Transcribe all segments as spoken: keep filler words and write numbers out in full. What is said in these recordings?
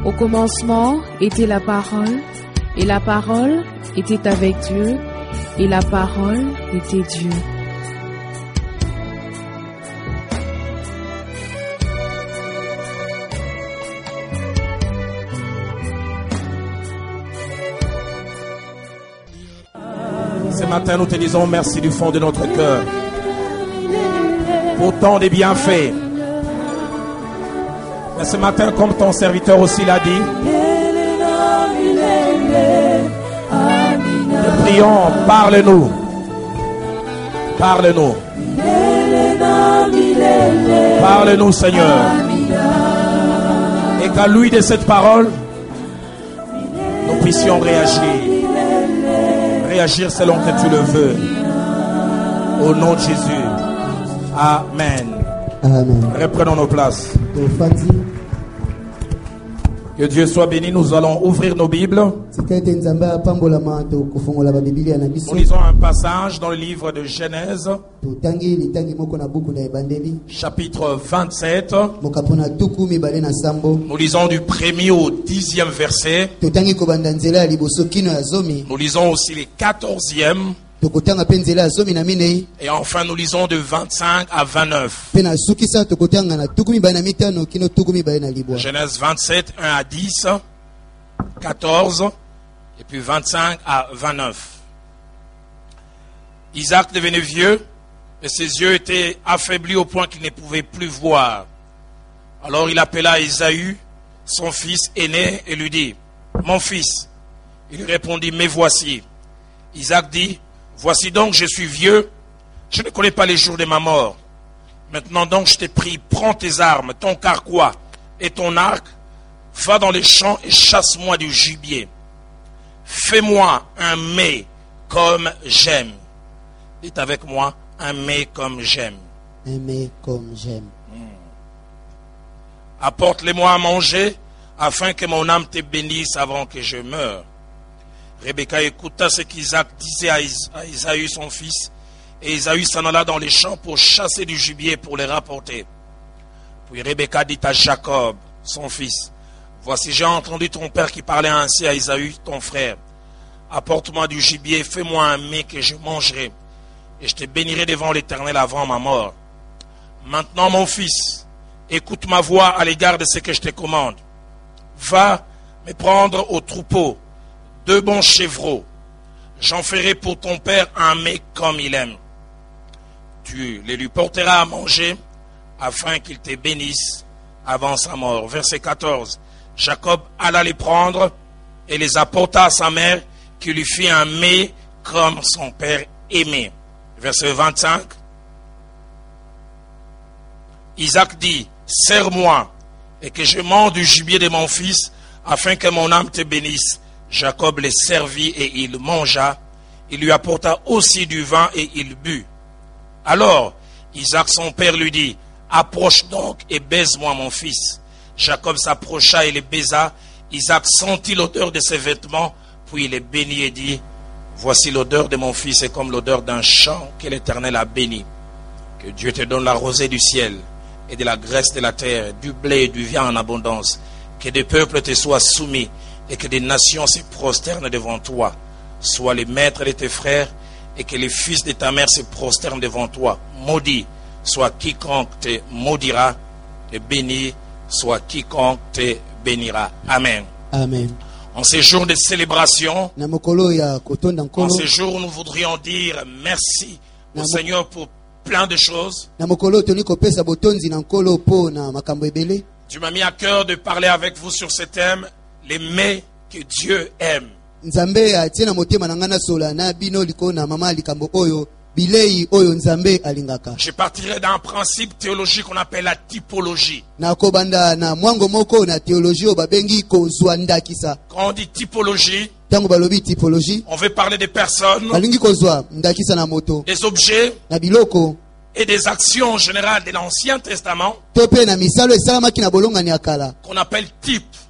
Au commencement était la parole, et la parole était avec Dieu, et la parole était Dieu. Ce matin, nous te disons merci du fond de notre cœur pour tant de bienfaits. Mais ce matin, comme ton serviteur aussi l'a dit, nous prions, parle-nous. Parle-nous. Parle-nous, Seigneur. Et qu'à l'ouïe de cette parole, nous puissions réagir. Réagir selon que tu le veux. Au nom de Jésus. Amen. Amen. Reprenons nos places. Que Dieu soit béni. Nous allons ouvrir nos Bibles. Nous lisons un passage dans le livre de Genèse, chapitre vingt-sept. Nous lisons du premier au dixième verset. Nous lisons aussi les quatorzième. Et enfin, nous lisons de vingt-cinq à vingt-neuf. Genèse vingt-sept, un à dix, quatorze, et puis vingt-cinq à vingt-neuf. Isaac devenait vieux, et ses yeux étaient affaiblis au point qu'il ne pouvait plus voir. Alors il appela Ésaü, son fils aîné, et lui dit, « Mon fils. » Il lui répondit, « Mais voici. » Isaac dit, « Voici donc, je suis vieux, je ne connais pas les jours de ma mort. Maintenant donc, je t'ai pris, prends tes armes, ton carquois et ton arc, va dans les champs et chasse-moi du gibier. Fais-moi un mets comme j'aime. » Dites avec moi, un mets comme j'aime. Un mets comme j'aime. Hmm. Apporte-les-moi à manger, afin que mon âme te bénisse avant que je meure. Rebecca écouta ce qu'Isaac disait à Ésaü son fils, et Ésaü s'en alla dans les champs pour chasser du gibier pour les rapporter. Puis Rebecca dit à Jacob, son fils, « Voici, j'ai entendu ton père qui parlait ainsi à Ésaü, ton frère. Apporte-moi du gibier, fais-moi un mets que je mangerai, et je te bénirai devant l'Éternel avant ma mort. Maintenant, mon fils, écoute ma voix à l'égard de ce que je te commande. Va me prendre au troupeau deux bons chevreaux. J'en ferai pour ton père un mets comme il aime. Tu les lui porteras à manger afin qu'il te bénisse avant sa mort. » Verset quatorze. Jacob alla les prendre et les apporta à sa mère qui lui fit un mets comme son père aimait. Verset vingt-cinq. Isaac dit, « Serre-moi et que je mange du gibier de mon fils afin que mon âme te bénisse. » Jacob les servit et il mangea. Il lui apporta aussi du vin et il but. Alors Isaac son père lui dit, « Approche donc et baise-moi mon fils. » Jacob s'approcha et les baisa. Isaac sentit l'odeur de ses vêtements, puis il les bénit et dit, « Voici l'odeur de mon fils est comme l'odeur d'un champ que l'Éternel a béni. Que Dieu te donne la rosée du ciel et de la graisse de la terre, du blé et du vin en abondance. Que des peuples te soient soumis et que des nations se prosternent devant toi. Sois les maîtres de tes frères et que les fils de ta mère se prosternent devant toi. Maudit soit quiconque te maudira et béni soit quiconque te bénira. » Amen. Amen. En ces jours de célébration, en ces jours où nous voudrions dire merci au Seigneur pour plein de choses, tu m'as mis à cœur de parler avec vous sur ce thème, les mets que Dieu aime. Je partirai d'un principe théologique qu'on appelle la typologie. Quand on dit typologie, on veut parler des personnes, des objets et des actions en général de l'Ancien Testament qu'on appelle type.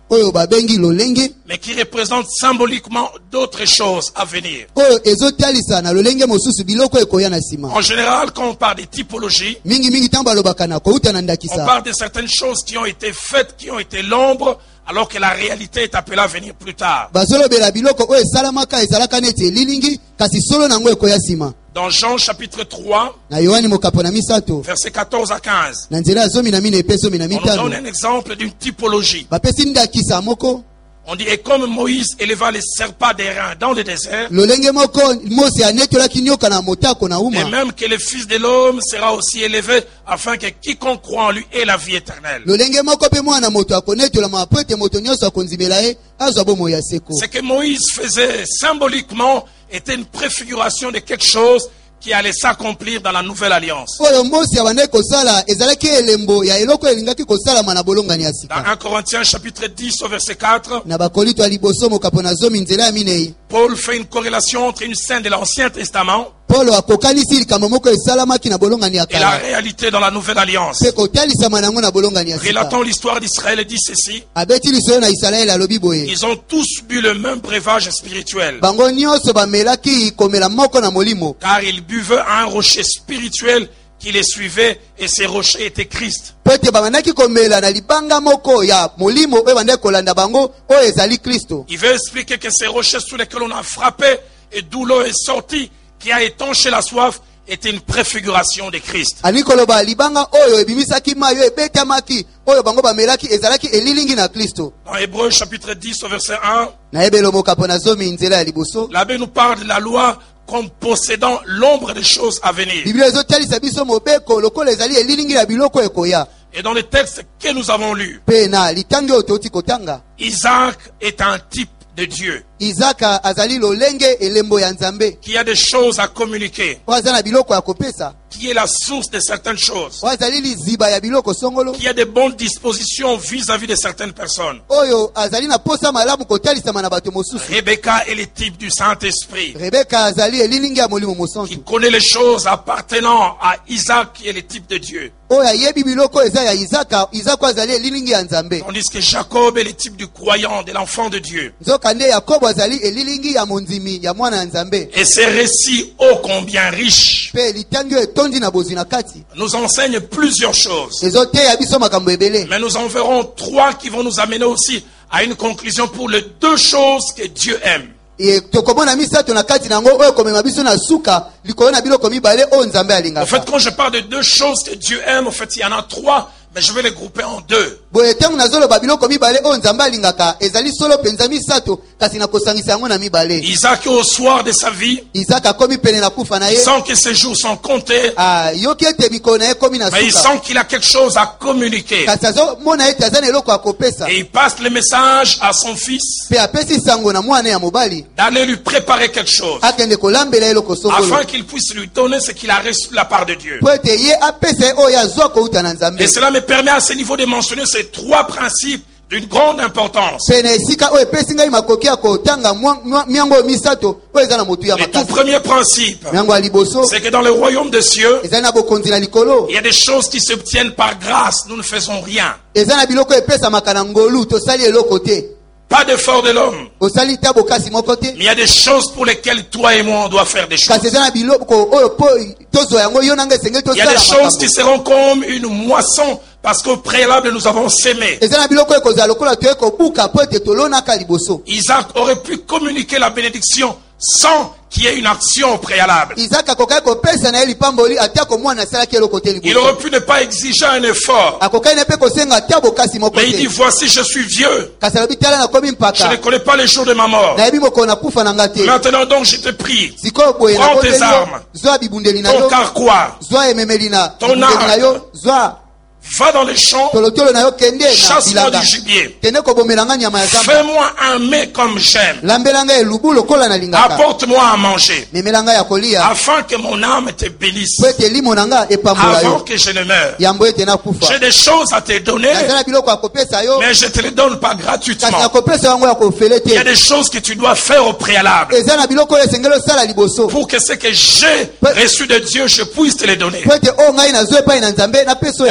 oyo babengi lolenge mais qui représente symboliquement d'autres choses à venir. oyo ezotalisa na lolenge mosusu biloko ekoya na nsima. En général, quand on parle des typologies, mingi mingi ntango balobaka na kouta na on ndakisa parle de certaines choses qui ont été faites, qui ont été l'ombre, alors que la réalité est appelée à venir plus tard. bazolobela biloko oyo esalamaka ezalaka neti elilingi kasi solo nango ekoya nsima. Dans Jean chapitre trois, na yohani mokapo na misato versets quatorze à quinze, na nzela ya zomi na mine epe zomi na on nous donne mitano un exemple d'une typologie. bapesi ndakisa moko. On dit, et comme Moïse éleva les serpents d'airain dans le désert, lolenge moko Mose anetolaki nyoka na motako na et uma. même que le Fils de l'homme sera aussi élevé, afin que quiconque croit en lui ait la vie éternelle. lolenge moko mpe mwana moto akonetolama po ete moto nyonso akonzimela ye azwa bomoi ya seko. Ce que Moïse faisait symboliquement était une préfiguration de quelque chose qui allait s'accomplir dans la nouvelle alliance. oyo Mose abandaki kosala ezalaki elembo ya eloko elingaki kosalama na bolongani ya Dans sika. un Corinthiens chapitre dix au verset quatre, na bakolinto ya liboso mokapo na zomi nzela ya minei Paul fait une corrélation entre une scène de l'Ancien Testament Paulo akokanisi likambo moko esalamaki na bolongani ya et la kala réalité dans la nouvelle alliance. mpe kotalisama nango na bolongani ya sika. Relatant l'histoire d'Israël, dit ceci: abeti lisoyo na Isalaele alobi boye ils ont tous bu le même breuvage spirituel, bango nyonso bamelaki komela moko na molimo car ils buvaient à un rocher spirituel qui les suivait, et ces rochers étaient Christ. po ete babandaki komela na libanga moko ya molimo oyo bandaki kolanda bango oyo ezali Kristo. Il veut expliquer que ces rochers sur lesquels on a frappé et d'où l'eau est sortie, qui a étanché la soif, était une préfiguration de Christ. ali koloba libanga oyo ebimisaki mai oyo ebetamaki oyo bango bamelaki ezalaki elilingi na Kristo. Dans Hébreux chapitre dix au verset un, na ebelo mokapo na zomi nzela ya liboso l'abbé nous parle de la loi comme possédant l'ombre des choses à venir. biblia ezotalisa biso mobeko lokola ezali elilingi ya biloko ekoya. Et dans le texte que nous avons lu, mpe na litangi oyo touti kotanga Isaac est un type de Dieu Isaka azali lolenge elembo ya Nzambe qui a des choses à communiquer, oyo aza na biloko ya kopesa qui est la source de certaines choses, oyo azali liziba ya biloko songolo qui a de bonnes dispositions vis-à-vis de certaines personnes. oyo azali na posa malamu kotalisama na bato mosusu. Rebecca est le type du Saint-Esprit Rebeka azali elilingi ya molimo qui mosantu connaît les choses appartenant à Isaac qui est le type de Dieu. oyo ayebi biloko eza ya Isaka. Isaka azali elilingi ya Nzambe Tandis que Jacob est le type du croyant, de l'enfant de Dieu. nzoka nde Yakobo azali elilingi ya mondimi ya mwana ya Nzambe. Et ces récits ô combien riches Pe litangi oyo etondi na bozwi na kati nous enseignent plusieurs choses. ezoteya biso makambo ebele. Mais nous en verrons trois qui vont nous amener aussi à une conclusion pour les deux choses que Dieu aime. E, tokomona misato na kati nango oyo komema biso na suka likolo na biloko mibale oyo Nzambe En alingaka. fait, quand je parle de deux choses que Dieu aime, en fait, il y en a trois, mais je vais les grouper en deux. boye ntango nazoloba biloko mibale oyo Nzambe alingaka ezali solo penza misato kasi na kosangisa yango na mibale. Isaac, au soir de sa vie, Isaka akomi pene na kufa na il ye sent que ses jours sont comptés, ah, yoki ete mikolo na ye ekomi na mais il suka sent qu'il a quelque chose à communiquer. kasi azomona ete aza na eloko ya kopesa Et il passe le message à son fils mpe apesi sango na mwana ya mobali d'aller lui préparer quelque chose, akende kolambela eloko songolo afin qu'il puisse lui donner ce qu'il a reçu de la part de Dieu. po ete ye apesa ye oyo azwa kouta na Nzambe. Et cela me permet à ce niveau de mentionner ces trois principes d'une grande importance. pene esika oyo epesi ngai makoki ya kotanga mwa- mwa- miango oyo misato oyo eza na motu ya Le tout makasi. premier principe, miango ya liboso c'est que dans le royaume des cieux, ezali na bokonzi na likolo il y a des choses qui s'obtiennent par grâce. Nous ne faisons rien. eza na biloko epesamaka na ngolu tosali eloko te Pas d'effort de l'homme. osali ta bokasi moko te Mais il y a des choses pour lesquelles toi et moi on doit faire des choses. kasi eza na biloko oyo po tozwa yango yo nanga esengeli Il y a des tosala choses qui makambo. seront comme une moisson parce qu'au préalable nous avons sémé. eza na biloko oyo ekozala lokola toye kobuka po ete tolonaka liboso. Isaac aurait pu communiquer la bénédiction sans qu'il y ait une action au préalable. Isaka akokaki kopesa na ye lipamboli atako mwana asalaki eloko te Il liboso aurait pu ne pas exiger un effort. akokaki na mpe kosenga ata bokasi moko Mais il dit, te voici, je suis vieux. kasi alobi tala nakomi Je ne mpaka connais pas les jours de ma mort. nayebi mokolo nakufa na nga te Maintenant donc je te prie, sikoyo boye Prends tes nakoteli yo armes. zwa bibundeli na ton yo carquois, zwa ememeli na Ton bibundeli na arc. yo zwa va dans les champs, tolotolo na yo kende na chasse-moi bilanga du gibier. kende kobomelanga nyama ya zamba Fais-moi un mets comme j'aime. lambelanga elubu lokola nalingaka Apporte-moi à manger, memelanga ya kolia afin que mon âme te bénisse, po ete limo na nga epambola avant yo que je ne meure. yambo ete nakufa J'ai des choses à te donner, naza na biloko ya kopesa yo mais je te les donne pas kasi gratuitement. nakopesa yango ya kofele Il y a te des choses que tu dois faire au préalable eza na biloko oyo esengeli osala liboso pour que ce que j'ai reçu de Dieu, je puisse te les donner. po ete oyo ngai nazwa epai na Nzambe napesa oyo Aide-moi à yango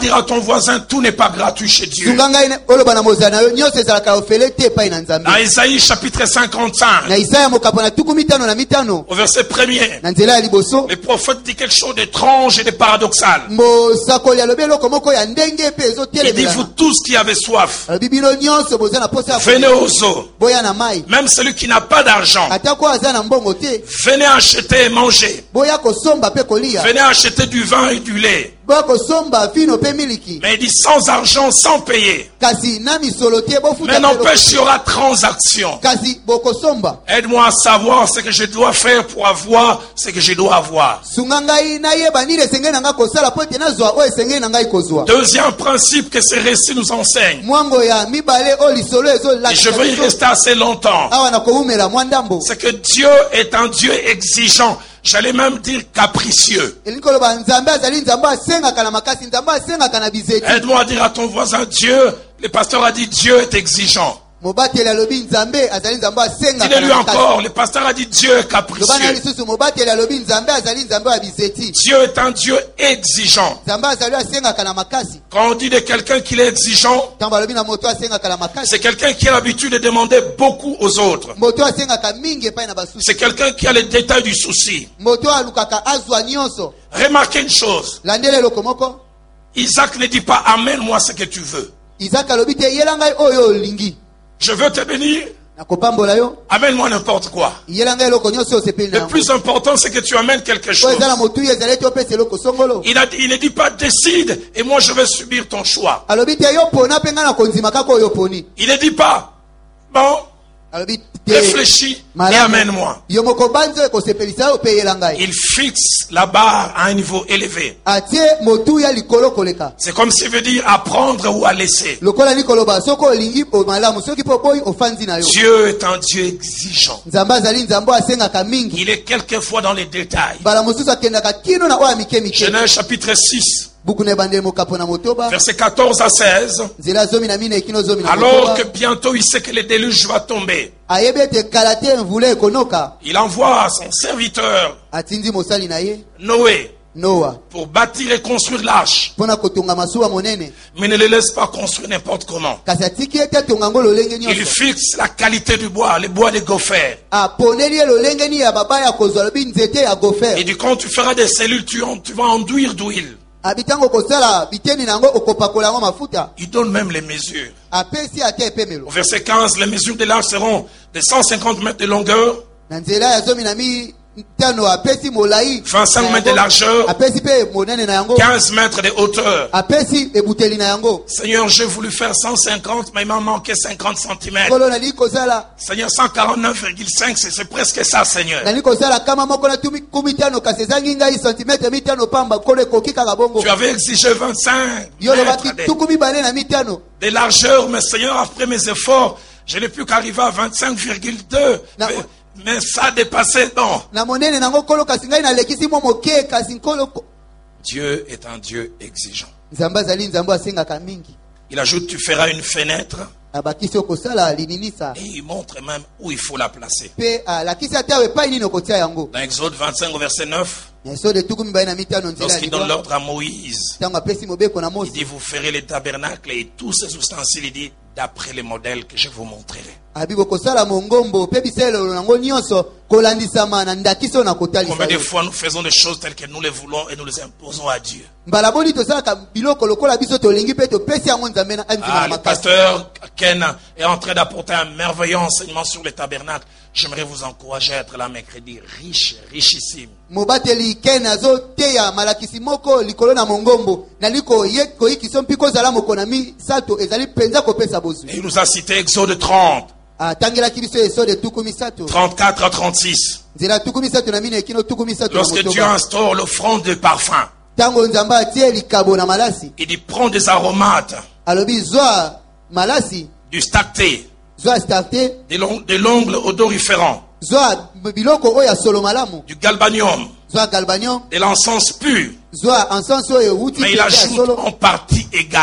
dire à ton voisin, tout n'est pas gratuit chez Dieu. sunga ngai ne- oloba na mozala na yo nyonso ezalaka ofele te epai na nzambe. Dans Isaïe chapitre cinquante-cinq, Na Isaya mokapo na tuku mitano na mitano au verset premier, na nzela ya liboso le prophète dit quelque chose d'étrange et de paradoxal. mosakoli alobi eloko moko ya ndenge mpe Il dit, ezotelemela vous tous qui avez soif, alobi bino nyonso boza na posa ya venez aux eaux. boya na mai Même celui qui n'a pas d'argent, atako aza na mbongo te venez acheter et manger. boya kosomba mpe kolia Venez acheter du vin et du lait. boya kosomba vino mpe miliki Mais il dit sans argent, sans payer. kasi na misolo te Mais bofuta mpe n'empêche, il y eloko. aura transaction. kasi bokosomba Aide-moi à savoir ce que je dois faire pour avoir ce que je dois avoir. sunga ngai nayeba nini esengeli na ngai kosala po ete nazwa oyo esengeli na ngai kozwa Deuxième principe que ce récit nous enseigne, mwango ya mibale oyo lisolo et je ezolakisa veux y biso rester assez longtemps, awa na kowumela mwa ndambo c'est que Dieu est un Dieu exigeant. J'allais même dire capricieux. elingi koloba nzambe azali nzambe asengaka na makasi nzambe asengaka na bizeti Aide-moi à dire à ton voisin, Dieu, le pasteur a dit Dieu est exigeant. mobateli alobi nzambe azali nzambe asengaka Dis-le lui na makasi encore, le pasteur a dit Dieu est loba na capricieux. lisusu mobateli alobi nzambe azali nzambe ya bizeti Dieu est un Dieu exigeant. nzambe azali asengaka na makasi Quand on dit de quelqu'un qu'il est exigeant, ntango alobi na moto asengaka na makasi c'est quelqu'un qui a l'habitude de demander beaucoup aux autres. moto asengaka mingi epai na basusu C'est quelqu'un qui a les détails du souci. moto alukaka azwa nyonso Remarquez une chose. landela eloko moko Isaac ne dit pas amène-moi ce que tu veux. izaka alobi te yela ngai oyo olingi Je veux te bénir. nakopambola yo Amène-moi n'importe quoi. yela ngai eloko nyonso osepeli na Le yango plus important, c'est que tu amènes quelque oyo chose. eza na motuya ezali ete opesa eloko songolo Il, a dit- il ne dit pas décide et moi je vais subir ton choix. alobi te yo pona mpe ngai na kondima kaka oyo oponi Il ne dit pas bon, alobi te réfléchis et malamu. amène-moi. yo moko banzi oyo ekosepelisa yo mpe yela ngai Il fixe la barre à un niveau élevé. atie motuya likolo koleka C'est comme s'il veut dire apprendre ou à laisser. lokola likoloba soki olingi o malamu soki mpo boyi ofandi na yo Dieu est un Dieu exigeant. nzambe azali nzambe oyo asengaka mingi Il est quelquefois dans les détails. mbala mosusu akendaka kino na oyo ya mike mike Genèse chapitre six, buku na ebandeli mokapo na motoba versets quatorze à seize. nzela zomi na mine ekino zomi na Alors que motoba bientôt il sait que le déluge va tomber, ayebi ete kala te mvula ekonoka il envoie son serviteur atindi mosali na ye Noé noa pour bâtir et construire l'arche. mpo na kotonga masuwa monene Mais ne le laisse pas construire n'importe comment. kasi atiki ete atonga yango lolenge Il nyonso fixe la qualité du bois, le bois de gopher. aponeli ye lolenge nini ya baba ya kozwa lobi nzete ya Et gofer du quand tu feras des cellules, tu, en- tu vas enduire d'huile. abi ntango okosala biteni na yango okopakola yango mafuta Il donne même les mesures. apesi ate epemelo Au verset quinze, les mesures de l'arche seront de cent cinquante mètres de longueur, na nzela ya zomi na mitano apesi molai vingt-cinq na mètres de yango, largeur, apesi mpe monene na yango quinze mètres de hauteur. apesi ebuteli na yango Seigneur, j'ai voulu faire cent cinquante, mais il m'a manqué cinquante centimètres. nkolo nali kozala Seigneur, cent quarante-neuf virgule cinq, c'est c'est presque ça, Seigneur. nali kozala kama moko na tumi kumi tano kasi ezangi ngai santimetre mitano pamba nkolo ekoki kaka bongo Tu avais exigé vingt-cinq yo olobaki mètres de, tuku mibale na mitano de largeur, mais Seigneur, après mes efforts, je n'ai plus qu'arriver à vingt-cinq virgule deux. Na- Mais, mais ça a dépassé, non. na monene nango nkolo kasi ngai nalekisi mwa moke kasi nkolo ko- Dieu est un Dieu exigeant. nzambe azali nzambe asengaka mingi Il ajoute, tu feras une fenêtre abakisi okosala lininisa et il montre même où il faut la placer. mpe alakisi ate awo epai nini okotia yango Dans Exode vingt-cinq au verset neuf, na esode tuku mibale na mitano nzela ya lorsqu'il donne libwa l'ordre à Moïse, ntango apesi mobeko na il mosi dit, vous ferez les tabernacles et tous ces ustensiles, il dit, d'après les modèles que je vous montrerai. abi bokosala mongombo mpe bisalelo nango nyonso kolandisama na ndakisi oyo na kotalisa Combien de yo fois nous faisons des choses telles que nous les voulons et nous les imposons à Dieu. mbala boni tosalaka biloko lokola biso tolingi mpe topesi yango nzambe na andima Ah, na le makasi pasteur Ken est en train d'apporter un merveilleux enseignement sur les tabernacles. J'aimerais vous encourager à être là mercredi, riche, richissime. mobateli ken azoteya malakisi moko likolo na mongombo nali koye- koyikiso mpi kozala moko na misato ezali mpenza kopesa Et bozwi il nous a cité Exode trente, atangelaki biso esode tuku misato trente-quatre à trente-six. nzela tuku misato na mine ekino tuku misato na Lorsque Dieu motoba instaure l'offrande de parfum, ntango nzambe atie likabo na malasi il dit prends des aromates, alobi zwa malasi du stacté, zwa starte de l'on- de l'ongle odoriférant, zwa biloko oyo ya solo malamu du galbanium, zwa galbanium de l'encens pur. zwa ensansi oyo euti Mais il peza ya ajoute solo en partie égale.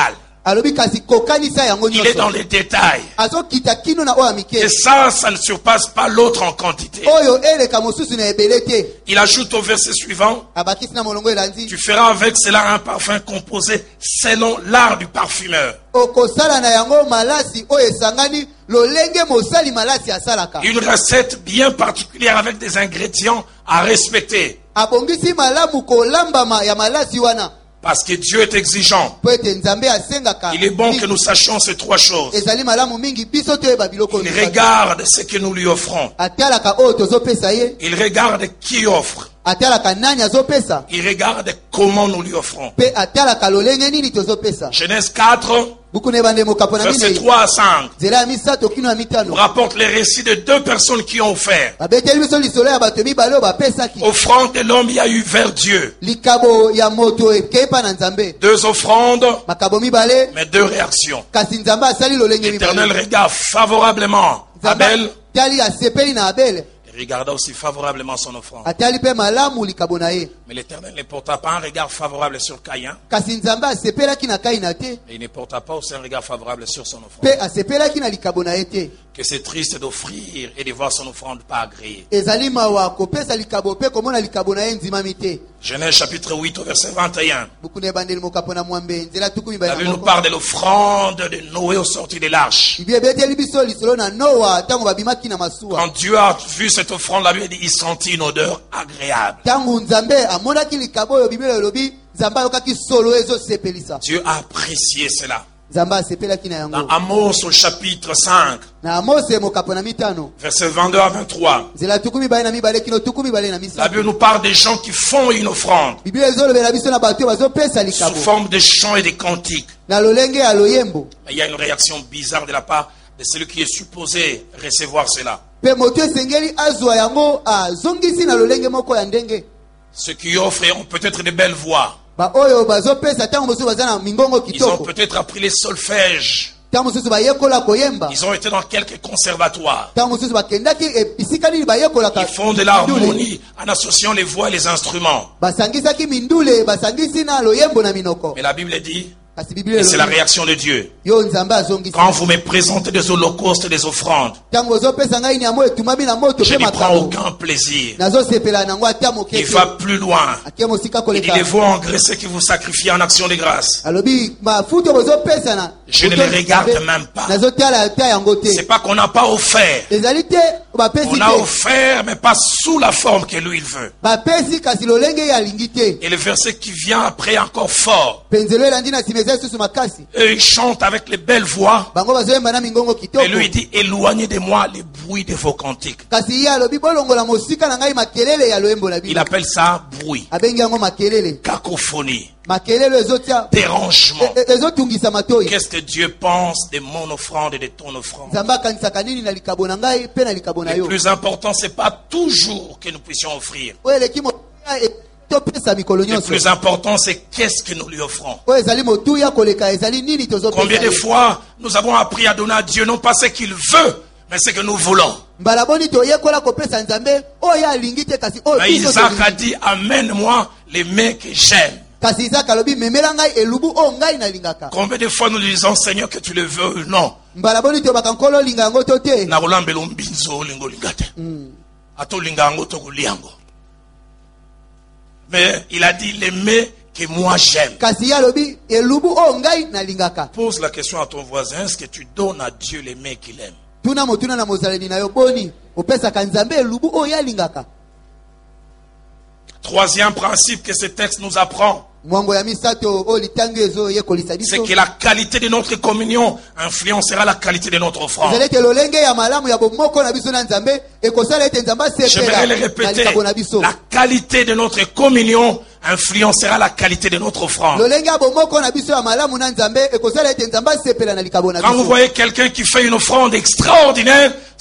alobi kasi kokanisa yango Il est dans nyonso les détails. azokita kino na oyo ya Et mike ça, ça ne surpasse pas l'autre en quantité. oyo eleka mosusu na ebele te. Il ajoute au verset suivant, Abakisi na molongo elandi tu feras avec cela un parfum composé selon l'art du parfumeur. okosala na yango malasi oyo esangani lolenge mosali malasi asalaka. Une recette bien particulière avec des ingrédients à respecter. abongisi malamu kolambama ya malasi wana Parce que Dieu est exigeant. po ete nzambe asengaka. Il est bon que nous sachions ces trois choses. ezali malamu mingi biso toyeba biloko Il misatu. regarde ce que nous lui offrons. atalaka oyo tozopesa ye, Il regarde qui offre. atalaka nani azopesa, Il regarde comment nous lui offrons. pe atalaka lolenge nini tozopesa. Genèse quatre, buku na ebande mokapo na versets minei trois à cinq, nzela ya misato kino ya nous mitano rapporte les récits de deux personnes qui ont offert. babeteli biso lisolo ya bato mibale oyo bapesaki Offrande de l'homme, il y a eu vers Dieu. likabo ya moto ekei pa na nzambe. Deux offrandes, makabo mibale mais deux réactions. kasi nzambe asali lolenge L'Éternel mibale. regarde favorablement Abel. atali asepeli na abele, Il regarda aussi favorablement son offrande. atali mpe malamu likabo na ye, Mais l'Éternel ne porta pas un regard favorable sur Caïn. kasi nzambe asepelaki na kaina te, Et il ne porta pas aussi un regard favorable sur son offrande. mpe asepelaki na likabo na ye te. Que c'est triste d'offrir et de voir son offrande pas agréée. ezali mawa kopesa likabo mpe komona likabo na ye nzimami te. Genèse chapitre huit au verset vingt et un. buku na ebandeli mokapo na mwambe nzela tuku La mibale Bible na nous moko. parle de l'offrande de Noé au sorti de l'arche. Bible ebeteli biso lisolo na noa ntango babimaki na masuwa. Quand Dieu a vu cette offrande, la Bible dit il sentit une odeur agréable. ntango nzambe amonaki likabo oyo bibele elobi nzambe ayokaki solo ezosepelisa. Dieu a apprécié cela. nzambe asepelaki na Dans yango. Amos au chapitre cinq, na amose mokapo na mitano verset vingt-deux à vingt-trois, nzela tuku mibale na mibale kino tuku mibale na la misato. Bible nous parle des gens qui font une offrande biblia ezolobela biso na bato oyo bazopesa sous likabo forme de chants et de cantiques. na lolenge ya loyembo. Mais il y a une réaction bizarre de la part de celui qui est supposé recevoir cela. mpe moto esengeli azwa yango azongisi na lolenge moko ya ndenge. Ceux qui offrent ont peut-être de belles voix. baoyo bazopesa ntango mosusu baza na mingongo Ils ont kitoko, peut-être appris les solfèges. ntango mosusu bayekola koyemba, Ils ont été dans quelques conservatoires. ntango mosusu bakendaki e- esika nini bayekolaka Ils font de mindule. l'harmonie en associant les voix et les instruments. basangisaki mindule basangisi na loyembo na minoko. Mais la Bible dit, kasi biblia et c'est la elobi, réaction de Dieu, yo nzambe azongisi quand vous me présentez des holocaustes et des offrandes, ntango ozopesa ngai nyama etumami na moto je mpe n'y prends makambo aucun plaisir. nazosepela nango ata moke Il te. va plus loin. akie mosika Il dit koleka les veaux engraissés que vous sacrifiez en action de grâce. alobi mafuta oyo bozopesa na Je ne les regarde même pas. nazotala ata yango te. C'est pas qu'on n'a pas offert. ezali te bapesi On a te offert, mais pas sous la forme que lui il veut. bapesi kasi lolenge ye alingi te. Et le verset qui vient après est encore fort. penzelo elandi na nsima eza lisusu makasi, Eux, ils chantent avec les belles voix. bango bazoyemba na mingongo kitoko, Et lui, il dit, éloignez de moi les bruits de vos cantiques. kasi ye alobi bolongola mosika na ngai makelele ya loyembo na Il bino. appelle ça bruit, abengi yango makelele. cacophonie, makelele ezotia dérangement. e- e- ezotungisa matoi. Qu'est-ce que Dieu pense de mon offrande et de ton offrande? nzambe akanisaka nini na likabo na ngai mpe na likabo na Le yo. plus important, c'est pas toujours que nous puissions offrir. oyo eleki motuya e- topesa mikolo Le nyonso. plus important, c'est qu'est-ce que nous lui offrons. oyo ezali motuya koleka ezali nini Combien de tozopesa ye. fois nous avons appris à donner à Dieu non pas ce qu'il veut, mais ce que nous voulons. mbala boni toyekola kopesa nzambe oyo alingi te kasi oyo Mais biso Isaac tolingi. a dit, amène-moi les mains que j'aime. kasi isaka alobi memela ngai elubu oyo ngai nalingaka. Combien de fois nous disons, Seigneur, que tu le veux ou non? mbala boni tobaka nkolo olinga yango to te. Na kolambela ombinzo olinga olinga te. Ata olinga yango tokolia yango. Mais il a dit, les mains que moi j'aime. kasi ye alobi elubu oyo ngai nalingaka. Pose la question à ton voisin, est-ce que tu donnes à Dieu les mains qu'il aime? tuna motuna na mozaleli na yo boni opesaka nzambe elubu oyo alingaka. Troisième principe que ce texte nous apprend, mwango ya misato oyo litango ezoyekolisa c'est biso que la qualité de notre communion influencera la qualité de notre offrande. ezali ete lolenge ya malamu ya bomoko na biso na nzambe ekosala ete nzambe J'aimerais le asepela na répéter, likabo na biso. la qualité de notre communion influencera la qualité de notre offrande. lolenge ya bomoko na biso ya malamu na nzambe ekosala ete nzambe asepela na likabo na Quand vous biso. voyez quelqu'un qui fait une offrande extraordinaire,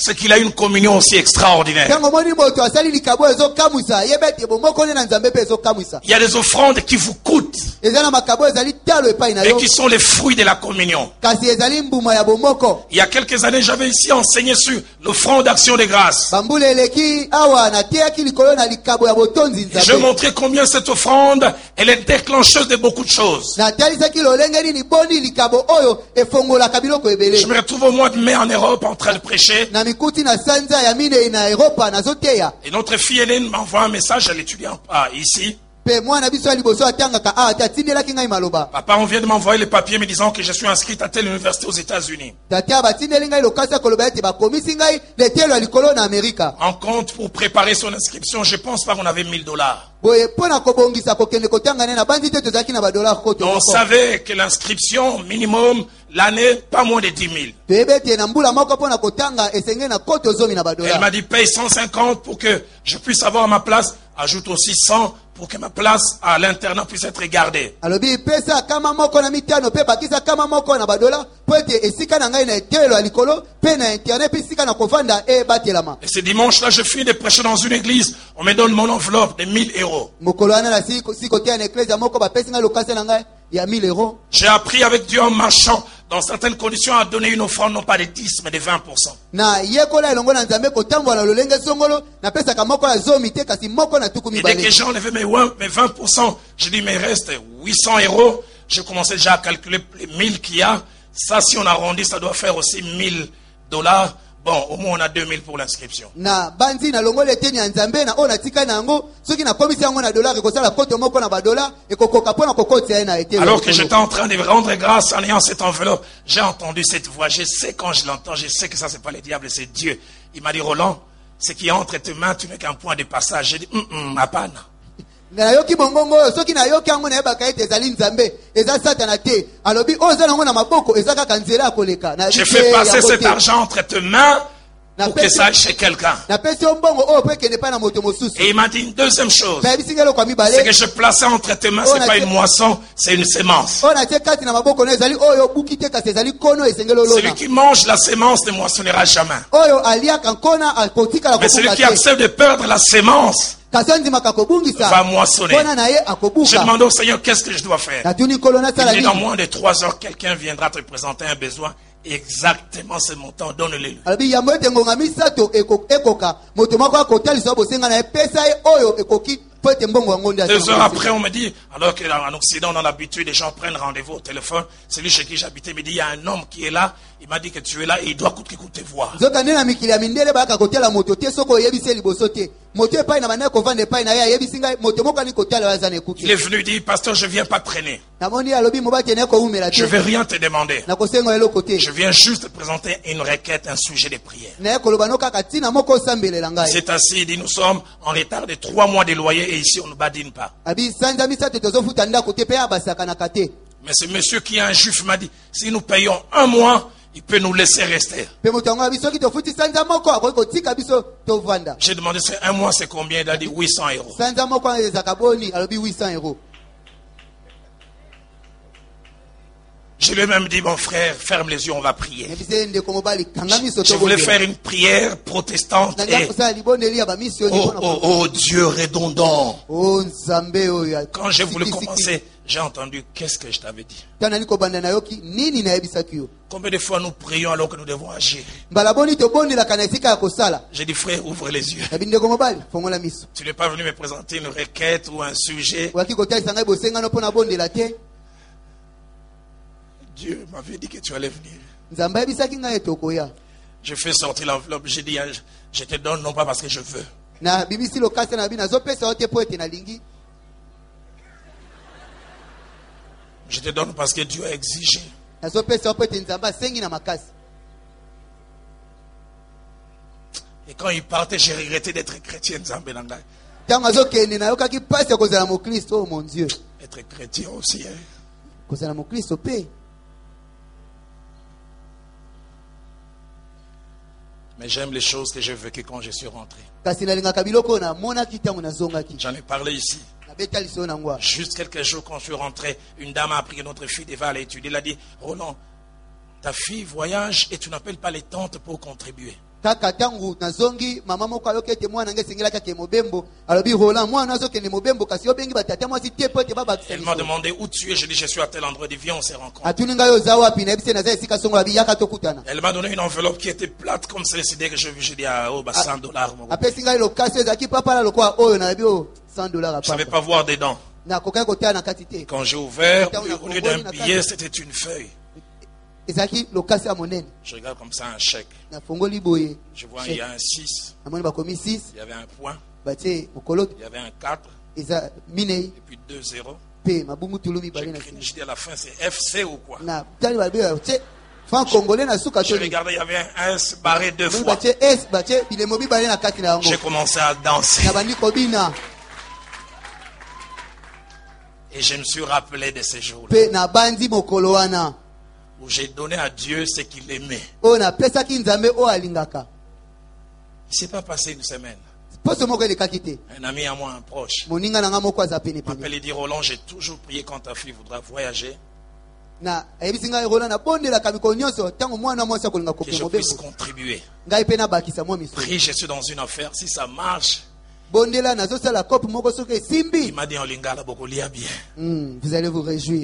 c'est qu'il a une communion aussi extraordinaire. ntango omoni moto asali likabo ezokamwisa yeba ete bomoko nde na nzambe mpe ezokamwisa. Il y a des offrandes qui vous coûtent eza na makabo ezali talo epai na et yo qui sont les fruits de la communion. kasi ezali mbuma ya bomoko. Il y a quelques années, j'avais ici enseigné sur l'offrande d'action de grâce. bambula eleki awa nateyaki likolo na likabo ya botonzi Je nzambe montrais combien cette offrande, elle est déclencheuse de beaucoup de choses. natalisaki lolenge nini boni likabo oyo efongolaka biloko Je ebele. me retrouve au mois de mai en Europe en train de prêcher. na mikuti na sanza ya minei na eropa nazoteya Et notre fille Hélène m'envoie un message, elle étudie en- ah, ici. mpe mwana biso ya liboso atangaka awa te atindelaki ngai maloba. Papa, on vient de m'envoyer les papiers me disant que je suis inscrite à telle université aux États-Unis. tata batindeli ngai lokasi ya koloba ete bakomisi ngai letelo ya likolo na amerika. En compte pour préparer son inscription, je pense pas qu'on avait mille dollars. boye mpo na kobongisa kokende kotanga ne na bandi te tozalaki na badolar koto On moko. savait que l'inscription minimum, l'année, pas moins de dix mille. toyebi ete na mbula moko mpo na kotanga esengeli na koto zomi na Elle badolar. m'a dit paye cent cinquante pour que je puisse avoir ma place. Ajoute aussi cent pour que ma place à l'internat puisse être gardée. alobi pesa kama moko na mitano mpe bakisa kama moko na badola mpo ete esika na ngai na etelelo ya likolo mpe na internet mpe esika na kovanda ebatelama. Et ce dimanche-là, je finis de prêcher dans une église. On me donne mon enveloppe de mille euros. mokolo wana na si si koteya na eklezia moko bapesi ngai lokasi na ngai ya mille euros. J'ai appris avec Dieu en marchant dans certaines conditions à donner une offrande non pas de dix mais de vingt pour cent. na yekola elongo na nzambe kotambola na lolenge songolo napesaka moko ya zomi te kasi moko na tuku Et dès que mibale. j'ai enlevé mes ouais, mes vingt pour cent, j'ai dit, mais il reste huit cents euros. Je commençais déjà à calculer les mille qu'il y a. Ça, si on arrondit, ça doit faire aussi mille dollars. Bon, au moins, on a deux mille pour l'inscription. na bandi na longo leteni ya nzambe na oyo natika na yango soki nakomisi yango na dolar ekosala koto moko na badola ekokoka mpo na kokotisa ye na etelo. Alors que j'étais en train de rendre grâce en ayant cette enveloppe, j'ai entendu cette voix. Je sais quand je l'entends, je sais que ça, c'est pas le diable, c'est Dieu. Il m'a dit, Roland, ce qui est entre tes mains, tu n'es qu'un point de passage. J'ai dit, hum, hum, apana. nayoki bongongo oyo soki nayoki yango nayebaka ete ezali nzambe eza satana te alobi oyo eza nango na maboko eza kaka nzela ya koleka. Nayebi Je te fais passer yango cet te. argent entre tes mains pour que ça aille chez quelqu'un. napesi yo mbongo oyo mpo ekende epai na moto mosusu. Et il m'a dit une deuxième chose. nayebisi ngai eloko ya Ce mibale que je plaçais entre tes mains, c'est pas une moisson, c'est une sémence. oyo natie kati na maboko na ezali oyo obuki te kasi ezali kono esengeli Celui olona. qui mange la sémence ne moissonnera jamais. oyo aliaka nkona akotikala Mais celui kobuka qui te accepte de perdre la sémence kasi andimaka kobungisa va moissonner. mpona na ye J'ai akobuka. demandé au Seigneur, qu'est-ce que je dois faire? natuni nkolo Il nasala me dit, dans nini. moins de trois heures, quelqu'un viendra te présenter un besoin. Exactement ce montant, donne-le. alobi yambo ete ngonga misato eko- ekoka moto moko akotalisa bosenga na ye pesa ye oyo ekoki mpo ete mbongo yango nde Deux heures asenga. après, on me dit, alors qu'en Occident, on a l'habitude, les gens prennent rendez-vous au téléphone. Celui chez qui j'habitais me dit, il y a un homme qui est là. Il m'a dit que tu es là et il doit coûte que coûte te voir. nzoka nde na mikili ya mindele bayaka kotala moto te soki oyebisi ye liboso te moto epai na bandaki kovanda epai na ye ayebisi ngai moto moko ani kotala oyo aza na ekuki. Il est venu dire, pasteur, je viens pas traîner. namoni alobi mobati ene koumela Je te vais rien te demander. nakosenga eloko te Je viens juste te présenter une requête, un sujet de prière. naye koloba no kaka ntina moko osambelela Il ngai. s'est assis, il dit, nous sommes en retard de trois mois de loyer et ici on ne badine pas. abi sanza misato tozofuta ndako te mpe abasakanaka te Mais ce monsieur qui est un juif m'a dit, si nous payons un mois, il peut nous laisser rester. mpe moto yango abi soki tofuti sanza moko akoki kotika biso tovanda. J'ai demandé, c'est un mois, c'est combien? Il a dit huit cents euros. sanza moko ezaka boni alobi huit cents euros. Je lui ai même dit, mon frère, ferme les yeux, on va prier. yebise ndeko mobali kanga miso Je voulais tobondela. faire une prière protestante nalia et, kosala libondeli ya bamisioni oh, mpona oh, oh, Dieu redondant. o nzambe oyo ya Quand j'ai voulu sikisiki. commencer, j'ai entendu, qu'est-ce que je t'avais dit? ntango nali kobanda nayoki nini nayebisaki yo. Combien de fois nous prions alors que nous devons agir? mbala boni tobondelaka na esika ya kosala. J'ai dit, frère, ouvre les yeux. yabi ndeko mobali fongola miso Tu n'es pas venu me présenter une requête ou un sujet. okoki kotalisa ngai bosengano mpona bondela te. Dieu m'avait dit que tu allais venir. nzambe ayebisaki ngai ete okoya. Je fais sortir l'enveloppe. J'ai dit, je te donne non pas parce que je veux. na bibisi lokasi na bi nazopesa yo te mpo ete nalingi. Je te donne parce que Dieu a exigé. nazopesa yo mpo ete nzambe asengi na makasi. Et quand il partait, j'ai regretté d'être chrétien. Nzambe na ngai. ntango azokende nayokaki mpasi ya kozala mokristo. oh mon dieu, Être chrétien aussi. Hein. kozala mokristo mpe. Mais j'aime les choses que j'ai vécues quand je suis rentré. kasi nalingaka biloko oyo namonaki ntango nazongaki. J'en ai parlé ici. nabetali so na ngwa. Juste quelques jours quand je suis rentré, une dame a appris que notre fille devait aller étudier. Elle a dit, Roland, ta fille voyage et tu n'appelles pas les tantes pour contribuer. kaka tangu nazongi mama moko aloke te mwana nge singela kake mobembo alobi Roland mwana azoke ne mobembo kasi obengi batata mwasi te pote baba. Elle m'a demandé où tu es, je dis je suis à tel endroit, il dit viens on se rencontre. Atuninga yo za wapi na bise na za esika songo abi yaka tokutana. Elle m'a donné une enveloppe qui était plate comme celle-ci. Dès que je vu, j'ai dit ah, oh bah cent dollars. Après singa lo kaso zaki papa la lokwa oyo na bi o cent dollars Je ne savais pas voir dedans. Na koka kotea na katite. Quand j'ai ouvert, au lieu d'un billet, c'était une feuille. Ezaki lo kasi a monene. Je regarde comme ça un chèque. Na fongoli boye. Je vois il y a un six. Amoni ba komi six. Il y avait un point. Batie mokolo. Il y avait un quatre. Eza minei. Et puis deux zéros. Pe mabungu tulumi bali na. Je dis à la fin c'est F C ou quoi? Na tali ba be te fan congolais na suka Je regardais, il y avait un S barré deux fois. Batie S batie bile mobi bali na kati na ngo. J'ai commencé à danser. Na bandi kobina. Et je me suis rappelé de ces jours-là. Pe na bandi mokolo wana. Où j'ai donné à Dieu ce qu'il aimait. O na pesa ki nzambe o alingaka. Il s'est pas passé une semaine. Poso moko ele kakite. Un ami à moi, un proche, Moninga na nga moko aza pene pene. m'appelle et dit Roland, j'ai toujours prié quand ta fille voudra voyager, Na ayebisi ngai Roland na bondela kamiko nyonso tango mwana mwasi akolinga que je kopema puisse mobembo. contribuer. Ngai pe na bakisa mwa miso. Prie, je suis dans une affaire, si ça marche. Bondela nazosala kope moko soki Il esimbi. m'a dit en lingala, Bokolia bien. Hmm, vous allez vous réjouir.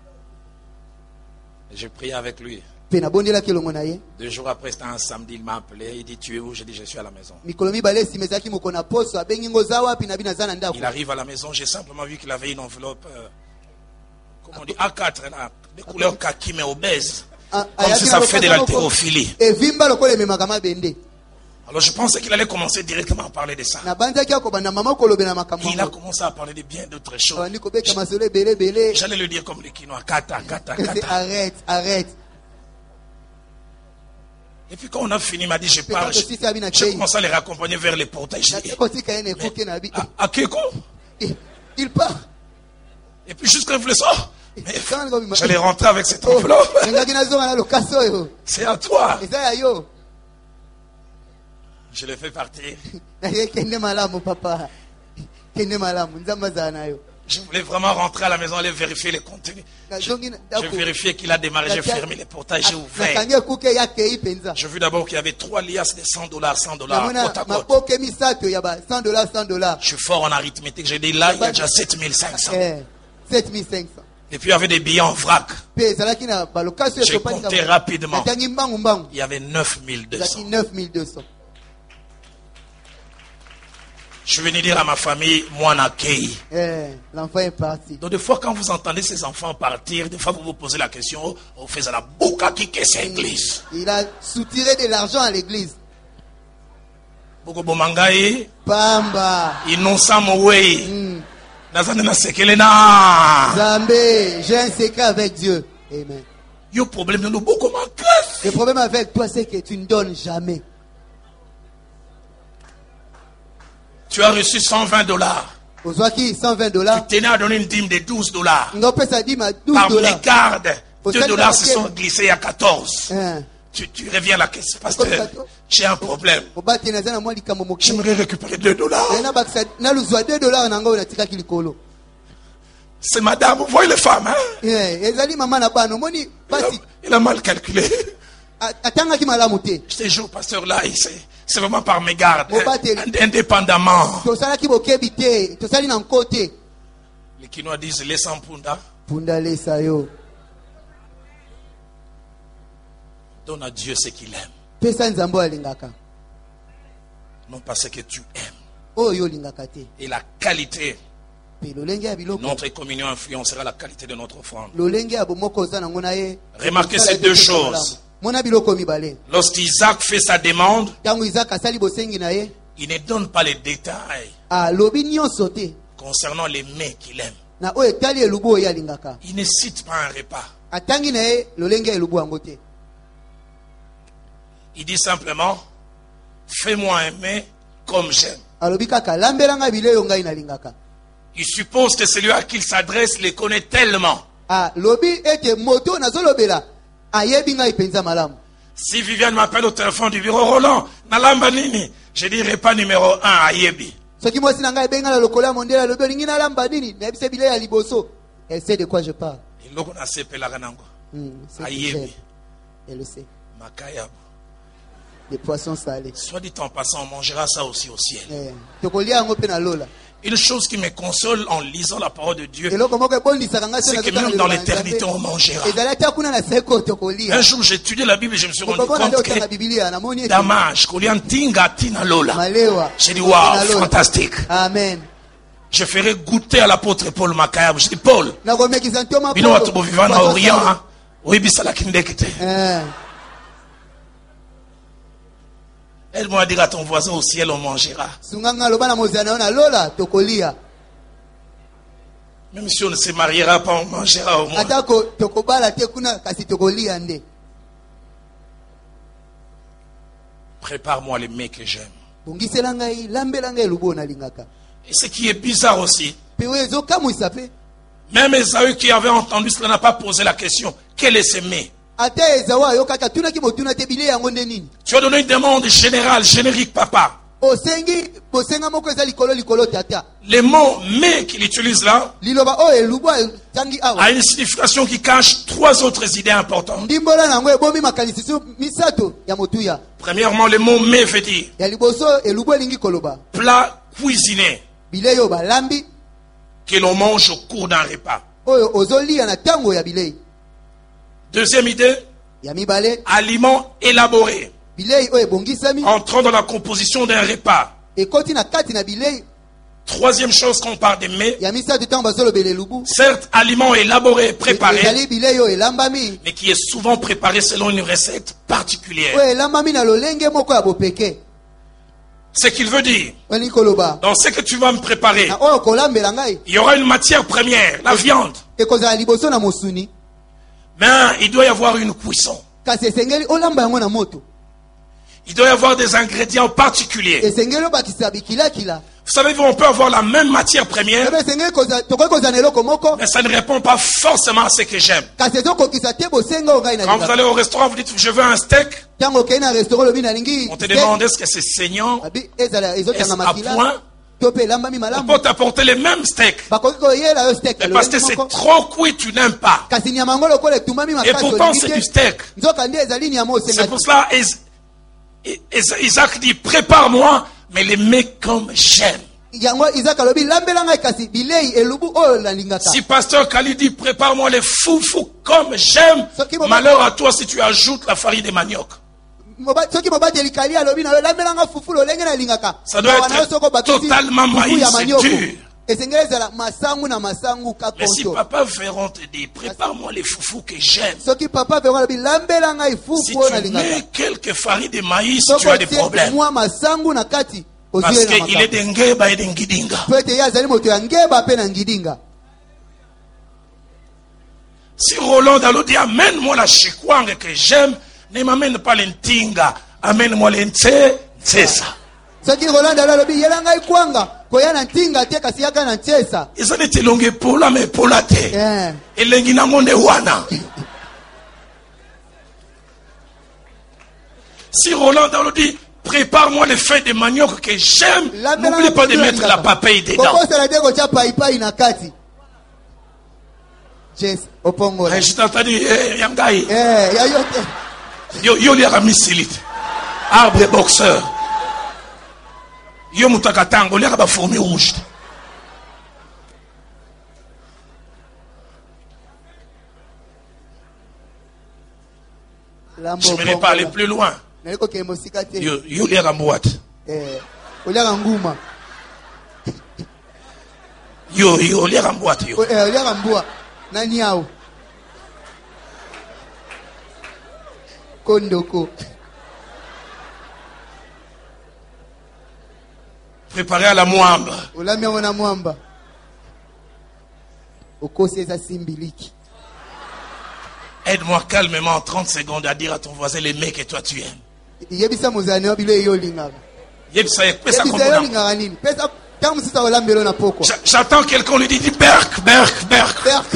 Et j'ai prié avec lui. Pe na bondela kelongo na ye. Deux jours après, c'était un samedi, il m'a appelé. Il dit tu es où? J'ai dit je suis à la maison. Mikolo mibale simezaki moko na poso abengi ngo za wapi na bina za na ndako. Il arrive à la maison, j'ai simplement vu qu'il avait une enveloppe, euh, comment on dit, A quatre, là, des couleurs kaki mais obèses. Ah, Comme ayaki si na ça fait de lokasa moko, l'haltérophilie. evimba lokola ememaka mabende. Alors je pensais qu'il allait commencer directement à parler de ça. Na banzaki akobanda mama kolobela makambo. Puis il a commencé à parler de bien d'autres choses. Bandi kobeka masolo bele bele. J'allais le dire comme les Kinois, kata, kata, kata. Arrête, arrête. Et puis quand on a fini, il m'a dit, je parle. Je, je commençais à les raccompagner vers les portails. J'ai dit, à, à Keko. Il part. Et puis juste quand il voulait ça, mais j'allais rentrer avec cette enveloppe. C'est à toi. Je l'ai fait partir. Je voulais vraiment rentrer à la maison, aller vérifier les contenus. Je, je vérifiais qu'il a démarré, j'ai fermé les portails, j'ai ouvert. J'ai vu d'abord qu'il y avait trois liasses de cent dollars, cent dollars, côte à côte. Je suis fort en arithmétique, j'ai dit là, il y a déjà sept mille cinq cents. sept mille cinq cents. Et puis il y avait des billets en vrac. J'ai compté rapidement. Il y avait neuf mille deux cents. Je suis venu dire à ma famille, moi n'accueille. Eh, l'enfant est parti. Donc des fois quand vous entendez ces enfants partir, des fois vous vous posez la question, on fait ça la bouca qui est cette église. Il a soutiré de l'argent à l'église. Boko bomangai. Pamba. Innocent moué. Nazane na sekele na. Zambé, j'ai un secret avec Dieu. Amen. Yo problème de nous beaucoup manquer. Le problème avec toi c'est que tu ne donnes jamais. Tu as reçu cent vingt dollars. cent vingt dollars. Tu tenais à donner une dîme de douze dollars. Par les gardes, deux dollars se sont glissés à quatorze. Hein. Tu, tu reviens à la caisse. Pasteur, j'ai un problème. J'aimerais récupérer deux dollars. C'est madame, vous voyez les femmes, hein? Il a, il a mal calculé. Je te jure, pasteur, là, c'est vraiment par mes gardes, hein, indépendamment. Les Kinois disent, laisse en punda. Punda laisse yo. Donne à Dieu ce qu'il aime. Non pas ce que tu aimes. Et la qualité. Notre communion influencera la qualité de notre offrande. Remarquez ces deux choses. Lorsqu'Isaac fait sa demande, il ne donne pas les détails concernant les mets qu'il aime. Il ne cite pas un repas. Il dit simplement, fais-moi un mets comme j'aime. Il suppose que celui à qui il s'adresse les connaît tellement. Si Viviane m'appelle au téléphone du bureau, Roland, Nalamba Nini, je dirai pas numéro un à Yebi. Elle sait de quoi je parle. Hmm, elle le sait. Les poissons salés. Soit dit en passant, on mangera ça aussi au ciel. Eh, tokolia yango pe na lola. Une chose qui me console en lisant la parole de Dieu, Eloko moko ebondisaka nga c'est que même dans l'éternité, on mangera. ezali ata kuna na seko tokolia. Un jour, j'ai étudié la Bible et je me suis rendu Okoko na compte nde que otanga Biblia namoni ete Damage, Koliantinga, Tina Lola. malewa. J'ai dit, waouh, fantastique. Amen. Je ferai goûter à l'apôtre Paul Makayab. Je dis, Paul, Nakomekisa ntoma bino watu bo vivant na Orient, hein. Oui, bisala kindekete. Eh. Aide-moi à dire à ton voisin au ciel, on mangera. Sunganga loba na mozana yo na lola tokolia. Même si on ne se mariera pas, on mangera au moins. Atako tokobala te kuna kasi tokolia nde. Prépare-moi les mets que j'aime. Bongisela ngai lambela ngai lubo na lingaka. Et ce qui est bizarre aussi, Pe wezo kamwisa pe. même Esaü qui avait entendu cela n'a pas posé la question, quel est ce mets? Ata ezawa yo kaka tuna ki botuna te bile yango nde nini. Tu as donné une demande générale, générique, papa. Osengi bosenga moko eza likolo likolo tata. Le mot mais qu'il utilise là Liloba o elubo tangi awa. a une signification qui cache trois autres idées importantes. Ndimbola nango ebomi makanisiso misato ya motuya. Premièrement, le mot mais veut dire Ya liboso elubo elingi koloba. plat cuisiné Bile yo balambi que l'on mange au cours d'un repas. oyo ozolia na tango ya bilei. Deuxième idée, Ya mibale aliment élaboré, bilei oyo ebongisami entrant dans la composition d'un repas. ekoti na kati na bilei. Troisième chose qu'on parle des mets, Ya misato tango bazolobela elubu. certes, aliment élaboré, préparé, Ezali bilei oyo elambami. mais qui est souvent préparé selon une recette particulière. Oyo elambami na lolenge moko ya bopeke. Ce qu'il veut dire, Olingi koloba. dans ce que tu vas me préparer, Na oyo kolambela ngai il y aura une matière première, la viande. ekozala liboso na mosuni. Mais il doit y avoir une cuisson. Kasi esengeli olamba yango na moto. Il doit y avoir des ingrédients particuliers. Esengeli obakisa bikilakila. Vous savez, on peut avoir la même matière première, Ebe esengeli koza tokoki kozala na eloko moko. mais ça ne répond pas forcément à ce que j'aime. Kasi ezokokisa te bosenga oyo ngai na Quand vous allez lingaka. au restaurant, vous dites, je veux un steak. Ntango okei na restaurant lobi nalingi On te demande est-ce que c'est saignant, abi ezala ezotanga est-ce à makila point. to pe elambami On malamu. peut t'apporter les mêmes steaks. Bakoki koyela yo steak Mais ya parce que lolenge c'est moko. trop cuit, tu n'aimes pas. Kasi nyama yango lokola etumami Et makasi pourtant, olingi c'est te. du steak. Nzoka nde ezali nyama C'est osenga. pour cela, Is- Is- Isaac dit, prépare-moi, mais les mets comme j'aime. Yango Isaac alobi lambela ngai kasi bilei elubu oyo nalingaka. Si pasteur Kali dit, prépare-moi les foufous comme j'aime, malheur à toi si tu ajoutes la farine de manioc. Moba- soki mobateli kali alobi na yo lambela ngai fufu lolenge nalingaka. Ça doit Mawa na yo être soko bakisi totalement fufu maïs, ya c'est manioko. dur. Esengeli ezala masangu na masangu Mais si kakonto. papa Véron te dit, prépare-moi les foufous que j'aime, Soki papa vewa alobi lambela ngai si fufu oyo tu nalingaka. mets quelques farines de maïs, Soko tu as des tie problèmes. mwa masangu na kati Parce ozwele na qu'il est makambo. d'engeba et d'engidinga. Po ete ye azali moto ya ngeba mpe na ngidinga. Si Roland Dalo dit, amène-moi la chikwang que j'aime, ne m'amène pas l'entinga, amène-moi l'entse, c'est ça. Soki Roland alo alobi yela ngai kwanga koya na ntinga te kasi yaka na ntiesa. Ils ont été longues pour la mais pour la terre. Eh. Et l'enginango ne wana. Si Roland Dalo dit, prépare-moi les feuilles de manioc que j'aime, n'oublie pas de mettre la papaye dedans. kokosala te kotya paipai na kati. Jes opongola. Eh, je t'ai entendu, eh, Yangai, Eh, ya yo te. yo, yo liara misilite. Arbre boxeur. Yo mutakatango, liara ba fourmi rouge. Lambo Je ne vais pas aller plus loin. Naliko ke mosika te. Yo, yo liara boîte. Eh, oliaka nguma. Yo, yo liara boîte, yo. O- Eh, oliaka mbua. Nani yao? Kondoko. Préparé à la moamba. Olami yango na mwamba. Okosi eza simbiliki. Aide-moi calmement en trente secondes à dire à ton voisin les mecs que toi tu aimes. Yebisa mozani wa bilei yo olingaka. Yebisa, pesa Yebisa yo komona. olingaka nini? Pesa tango mosusu olambela na pokwa. J'a- J'attends quelqu'un lui dit, dit berk, berk, berk. Berk.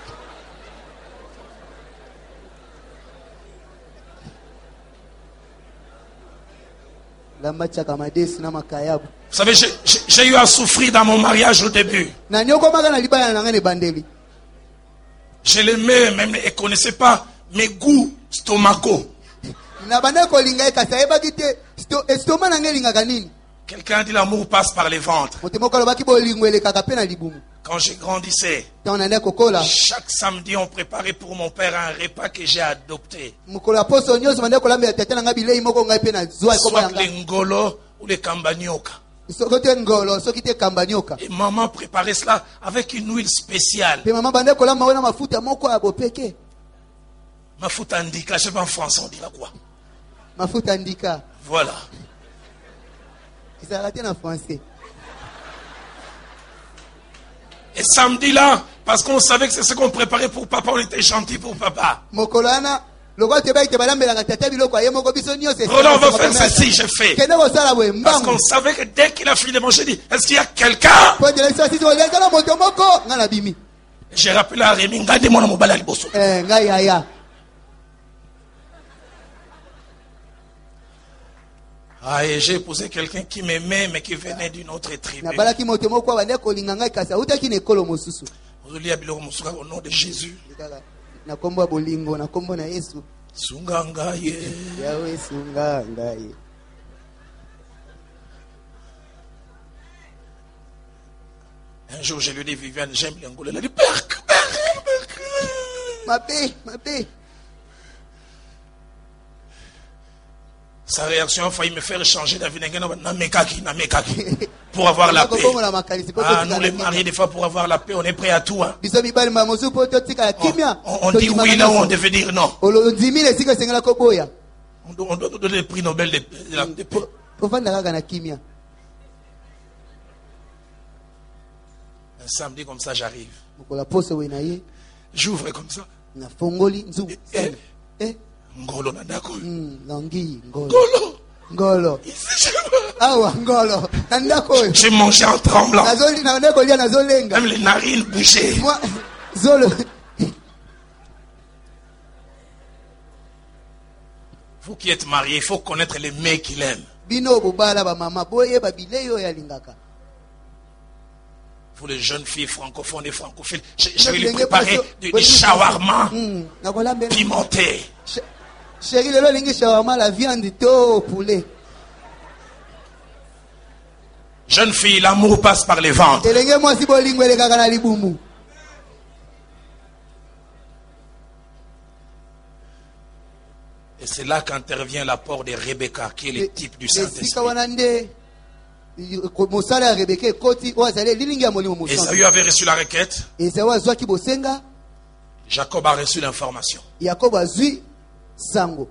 Lamba chaka madesi na makayabu. Vous savez, j'ai- j'ai j'ai eu à souffrir dans mon mariage au début. Nani okomaka na libaya na ngai ne bandeli. Je l'aimais, même, et connaissait pas mes goûts stomacaux. na banda kolinga ye kasi ayebaki te sto- estoma na ngai elingaka nini. Quelqu'un dit l'amour passe par les ventres. Moto moko alobaki bolingo elekaka mpe na libumu. Quand je grandissais, Ntango na nde kokola chaque samedi, on préparait pour mon père un repas que j'ai adopté. mokolo ya poso nyonso banda kolambela tete na ngai bilei moko ngai mpe nazwa ekoma Soit na les ngai. ngolo ou les kambanyoka. Soki te ngolo soki te kamba nyoka. Et maman préparait cela avec une huile spéciale. Mpe mama banda kolamba wana mafuta moko ya bopeke. Mafuta indica, je sais pas en français, on dira quoi. Mafuta ndika. Voilà. Ezalaka te na français. Et samedi là, parce qu'on savait que c'est ce qu'on préparait pour papa, on était gentil pour papa. Mokolo wana lokola te bai te balambelaka tata biloko aye moko biso nyonso. Roland, on va faire ceci, je fais. Kende kosala boye Parce mbangu. qu'on savait que dès qu'il a fini de manger, il dit, est-ce qu'il y a quelqu'un? Po de la sisi ozala moto moko nga na bimi. J'ai rappelé à Rémi, ngande mwana mobala liboso. Eh ngai aya. Ah, et j'ai épousé quelqu'un qui m'aimait, mais qui venait d'une autre tribu. Na balaki moto moko banda kolinga ngai kasi utaki na ekolo mosusu. Aujourd'hui, à Biloko Moussouka, au nom de Jésus. Na kombo ya bolingo na kombo na Yesu. Sunganga ye. Yawe sunga ngai. Un jour, je lui ai dit, Viviane, j'aime les Angolais. Elle a dit, Berk, Berk, Berk. Ma paix, ma paix. Sa réaction a failli me faire changer d'avis. Namekaki, namekaki. Pour avoir la paix. Ah, nous les mariés, des fois, pour avoir la paix, on est prêt à tout. Hein. Biso mibali mamosu po totika On, kimia. on- on dit oui là où on devait dire non. Olondimile sika sengela koboya. On doit, on doit nous donner le prix Nobel de, de la de paix. Po fanda kaka na kimia. Un samedi comme ça, j'arrive. Mokola poso we na ye J'ouvre comme ça. na fongoli nzu. Eh. Eh. Ngolo Nadako. Mm, langi ngolo. Ngolo. Ngolo. Awa ngolo. Nandako. J'ai mangé en tremblant. Nazoli na ndeko lia nazolenga. Même les narines bouchées. Moi zolo. Vous qui êtes mariés, il faut connaître les mecs qu'il aime. Bino bobala ba mama boye ba bileyo ya lingaka. Pour les jeunes filles francophones et francophiles, je, je vais lui préparer du, du shawarma Mm, nakolambela. pimenté. Chérie, lelo lingi shawarma la viande to poulet. Jeune fille, l'amour passe par les ventres. Elenge mwasi bolingo elekaka na libumu. Et c'est là qu'intervient l'apport de Rebecca, qui est le type du Esika Saint-Esprit. wana nde mosala ya Rebeka ekoti oyo azali lilingi ya molimo mosantu. Esaü avait reçu la requête, Esaü azwaki bosenga, Jacob a reçu l'information. Yakobo azwi sango.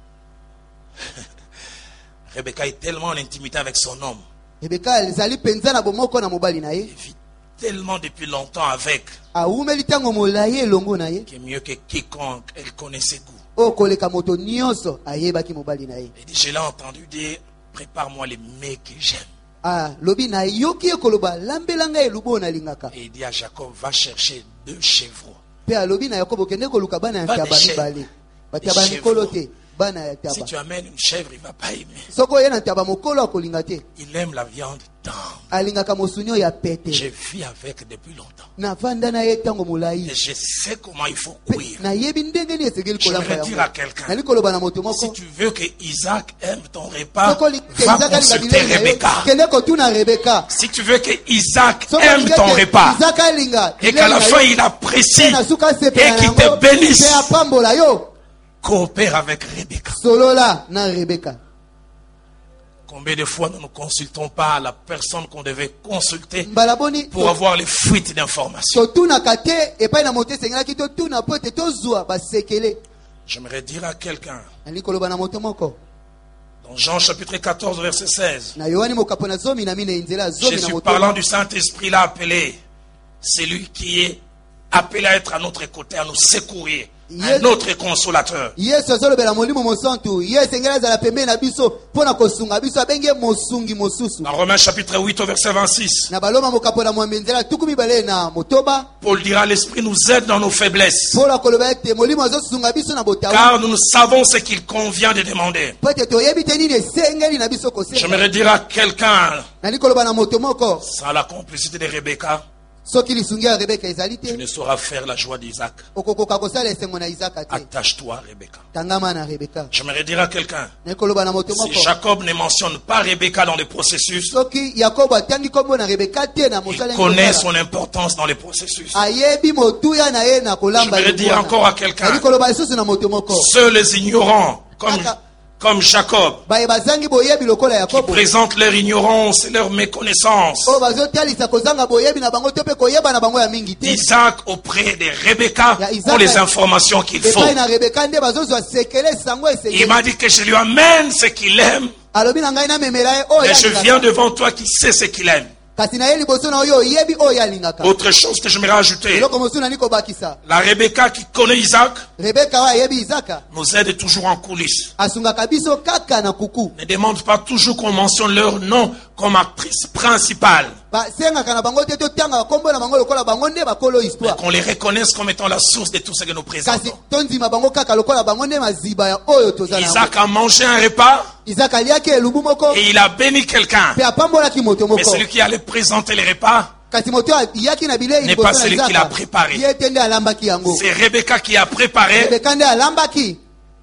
Rebecca est tellement en intimité avec son homme. Rebeka ezali penza na bomoko na mobali na Elle ye. vit tellement depuis longtemps avec, Awumeli ntango molai elongo na ye. qui est mieux que quiconque, elle connaît ses goûts. Oyo koleka moto nyonso ayebaki mobali na ye. Elle dit, je l'ai entendu dire, prépare-moi les mets que j'aime. Ah, lobi na yoki ekoloba lambela ngai elubo oyo nalingaka. Et il dit à Jacob, va chercher deux chevreaux. Mpe alobi na Yakobo kende koluka bana ya Ba ntaba de mibale. Bati ya de bamikolo chevreaux. te, bana ya Si ntaba. tu amènes une chèvre, il ne va pas aimer. Soko oye na ntaba mokolo akolinga te. Il aime la viande tendre. Alingaka mosuni ya pete. Je vis avec depuis longtemps. Navanda na ye ntango molai. Et je sais comment il faut Pe- courir. nayebi ndenge nini esengeli Je kolamba voudrais dire à quelqu'un, nali koloba na moto si moko tu veux que Isaac aime ton repas, soko li- ke va Isaka alinga consulter bilei na yo, Rebecca. kende kotuna Rebeka. Si tu veux que Isaac Soko aime lingi ton ke repas Isaka alinga et bilei qu'à la na fin yo, il apprécie pe na suka et asepela na qu'il yango, te bénisse, pe apambola yo, coopère avec Rebecca. solola na Rebeka. Combien de fois nous ne consultons pas la personne qu'on devait consulter Mbala boni pour avoir les fuites d'informations? totunaka te epai na moto esengelaki totuna po ete tozwa basekele. J'aimerais dire à quelqu'un, nali koloba na moto moko dans Jean chapitre quatorze, verset seize, na Yohani mokapo na zomi na mine nzela zomi na Jésus moto parlant du Saint-Esprit l'a appelé, celui qui est appelé à être à notre côté, à nous secourir, Yes. un autre consolateur. yesu azolobela molimo mosantu ye esengeli azala pembeni na biso mpo na kosunga biso abenge mosungi mosusu. Dans Romains chapitre huit au verset vingt-six, Na baloma mokapo na mwambe nzela tuku mibale na motoba Paul dira, l'Esprit nous aide dans nos faiblesses, mpo na koloba ete molimo azosunga biso na botawu car nous savons ce qu'il convient de demander. mpo ete toyebi te nini esengeli na biso kosenga. J'aimerais dire à quelqu'un, Nali koloba na moto moko sans la complicité de Rebecca, soki lisungi ya Rebeka ezali tu te ne sauras faire la joie d'Isaac. okokoka kosala esengo na Isaka te. Attache-toi, Rebecca. Tangama na Rebeka. J'aimerais dire à quelqu'un, Nekoloba na moto si moko Jacob ne mentionne pas Rebecca dans le processus, soki Yakobo atangi kombo na Rebeka te na mosala il connaît son importance dans le processus. ayebi motuya na ye na kolamba. J'aimerais dire encore à quelqu'un, Nekoloba lisusu na moto moko ceux les ignorants, comme, comme Jacob, baye bazangi boyebi lokola qui Yakobo présentent leur ignorance et leur méconnaissance o bazotalisa kozanga boyebi na bango te pe koyeba na bango ya mingi te d'Isaac auprès de Rebecca Ya Isaac- ont les informations qu'il faut. epai na Rebeka nde bazozwa sekele sango Il esengeli m'a dit que je lui amène ce qu'il aime, alobi na ngai namemela ye oyo mais je alingaka. viens devant toi qui sais ce qu'il aime. kasi na ye liboso na oyo oyebi oyo alingaka. Autre chose que j'aimerais ajouter, eloko mosusu nani kobakisa la Rebecca qui connaît Isaac Rebeka oyo ayebi Isaka nous aide toujours en coulisses. asungaka biso kaka na kuku Ne demande pas toujours qu'on mentionne leur nom comme actrice principale, basengaka na bango te totanga bakombo na bango lokola bango nde bakolo mais histoire qu'on les reconnaisse comme étant la source de tout ce que nous kasi présentons. tonzima bango kaka lokola bango nde maziba ya oyo toza na yango. Isaac a mangé un repas Isaka aliaki elubu moko et il a béni quelqu'un. mpe apambolaki moto Mais moko celui qui allait présenter les repas, kasi moto ayaki na bilei N'est liboso pas na celui qui Isaka. l'a préparé. ye te nde alambaki yango c'est Rebecca qui a préparé Rebeka nde alambaki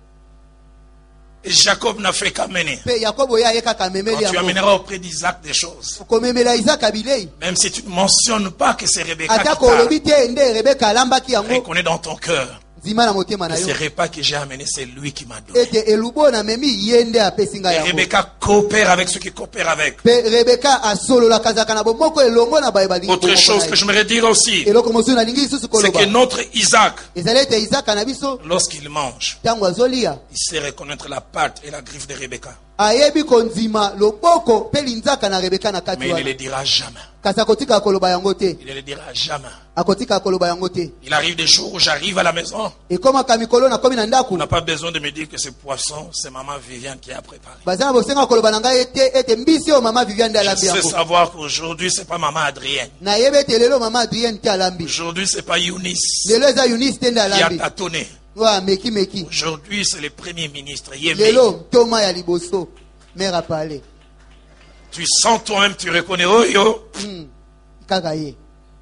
et Jacob n'a fait qu'amener. mpe Yakobo ye aye kaka Quand amemeli tu yango amèneras auprès d'Isaac des choses, komemela Isaka bilei même si tu ne mentionnes pas que c'est Rebecca qui atako parle, olobi te nde Rebeka alambaki yango reconnais dans ton cœur nzima na motema na que yo ces repas que j'ai amenés, c'est lui qui m'a donné. ete elubo na memi ye nde apesi ngai Et yango Rebecca coopère avec ceux qui coopèrent avec. mpe Rebeka asololaka azalaka na bomoko elongo na baye balingi Autre bomoko chose na que ye. j'aimerais dire aussi, eloko mosusu nalingi lisusu c'est koloba que notre Isaac, ezali ete Isaka na biso lorsqu'il mange, ntango azolia il sait reconnaître la pâte et la griffe de Rebecca. ayebi kondima loboko mpe linzaka na Rebeka na kati Mais il ne wana le dira jamais. kasi akotika koloba yango te Il ne le dira jamais. akotika koloba yango te Il arrive des jours où j'arrive à la maison, ekomaka mikolo nakomi na on ndako n'a pas besoin de me dire que ce poisson, c'est maman Viviane qui a préparé. baza na bosenga koloba na ngai ete ete mbisi oyo mama Viviane nde Je alambi sais yango savoir qu'aujourd'hui, c'est pas maman Adrienne. nayebi ete lelo mama Adrienne te alambi Aujourd'hui, c'est pas Eunice lelo eza Eunice te nde qui a alambi tâtonné. wa meki meki Aujourd'hui, c'est le premier ministre, Yémé. lelo ntoma ya liboso mère apale Tu sens toi-même, tu reconnais, oh yo. Hmm, kaka ye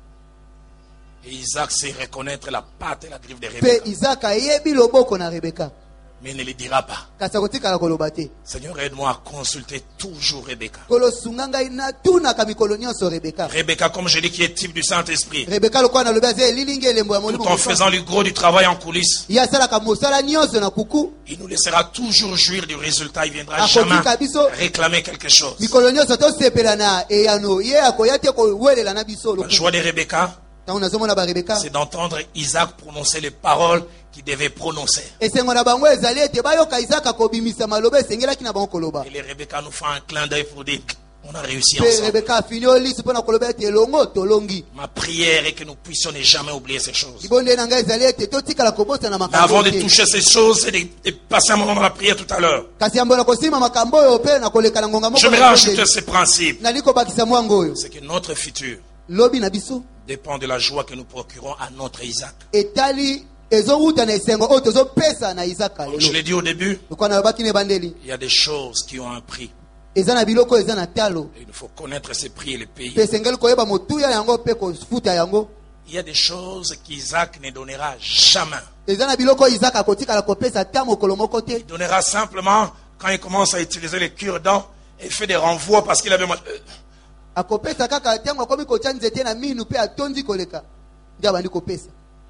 Et Isaac sait reconnaître la pâte et la griffe de mpe Rebecca. Isaka ayebi loboko na Rebeka Mais il ne le dira pas. kasi akotikala koloba te Seigneur, aide-moi à consulter toujours Rebecca. kolosunga ngai natunaka mikolo nyonso Rebeka Rebecca, comme je dis, qui est type du Saint-Esprit. Rebeka lokola nalobi aza elilingi elembo ya Tout molimo en faisant le gros du travail en coulisses, ye asalaka mosala nyonso na kuku il nous laissera toujours jouir du résultat. Il viendra Ah, jamais kotika biso. réclamer quelque chose. mikolo nyonso tosepela na eyano ye akoya te kowelela na biso La joie de Rebecca, ntango nazomona barebeka c'est d'entendre Isaac prononcer les paroles qu'il devait prononcer. esengo na bango ezali ete bayoka Isaka kobimisa maloba esengelaki na bango koloba Et les Rebecca nous font un clin d'œil pour dire on a réussi mpe ensemble. Rebeka afini olisi mpo na koloba ete elongo tolongi Ma prière est que nous puissions ne jamais oublier ces choses. libonde na ngai ezali ete totikala kobosana Mais avant makambo de te toucher ces choses et de, de passer un moment dans la prière tout à l'heure, kasi yambo na kosimba makambo oyo mpe na koleka na ngonga moko j'aimerais na ajouter bondeli. ce principe. nali kobakisa mwango oyo C'est que notre futur lobi na biso dépend de la joie que nous procurons à notre Isaac. etali ezowuta na esengo oyo tozopesa na Isaka Comme je lelo l'ai dit au début, lokwa nalobaki na ebandeli il y a des choses qui ont un prix. eza na biloko oyo eza na talo Et il faut connaître ces prix et les payer. mpe esengeli koyeba motuya yango mpe kofuta yango Il y a des choses qu'Isaac ne donnera jamais. eza na biloko oyo Isaka akotikala kopesa ta mokolo moko te Il donnera simplement quand il commence à utiliser les cure-dents et fait des renvois parce qu'il avait mal. Euh, akopesa kaka ntango akomi kotya nzete na minu mpe atondi koleka nde abandi kopesa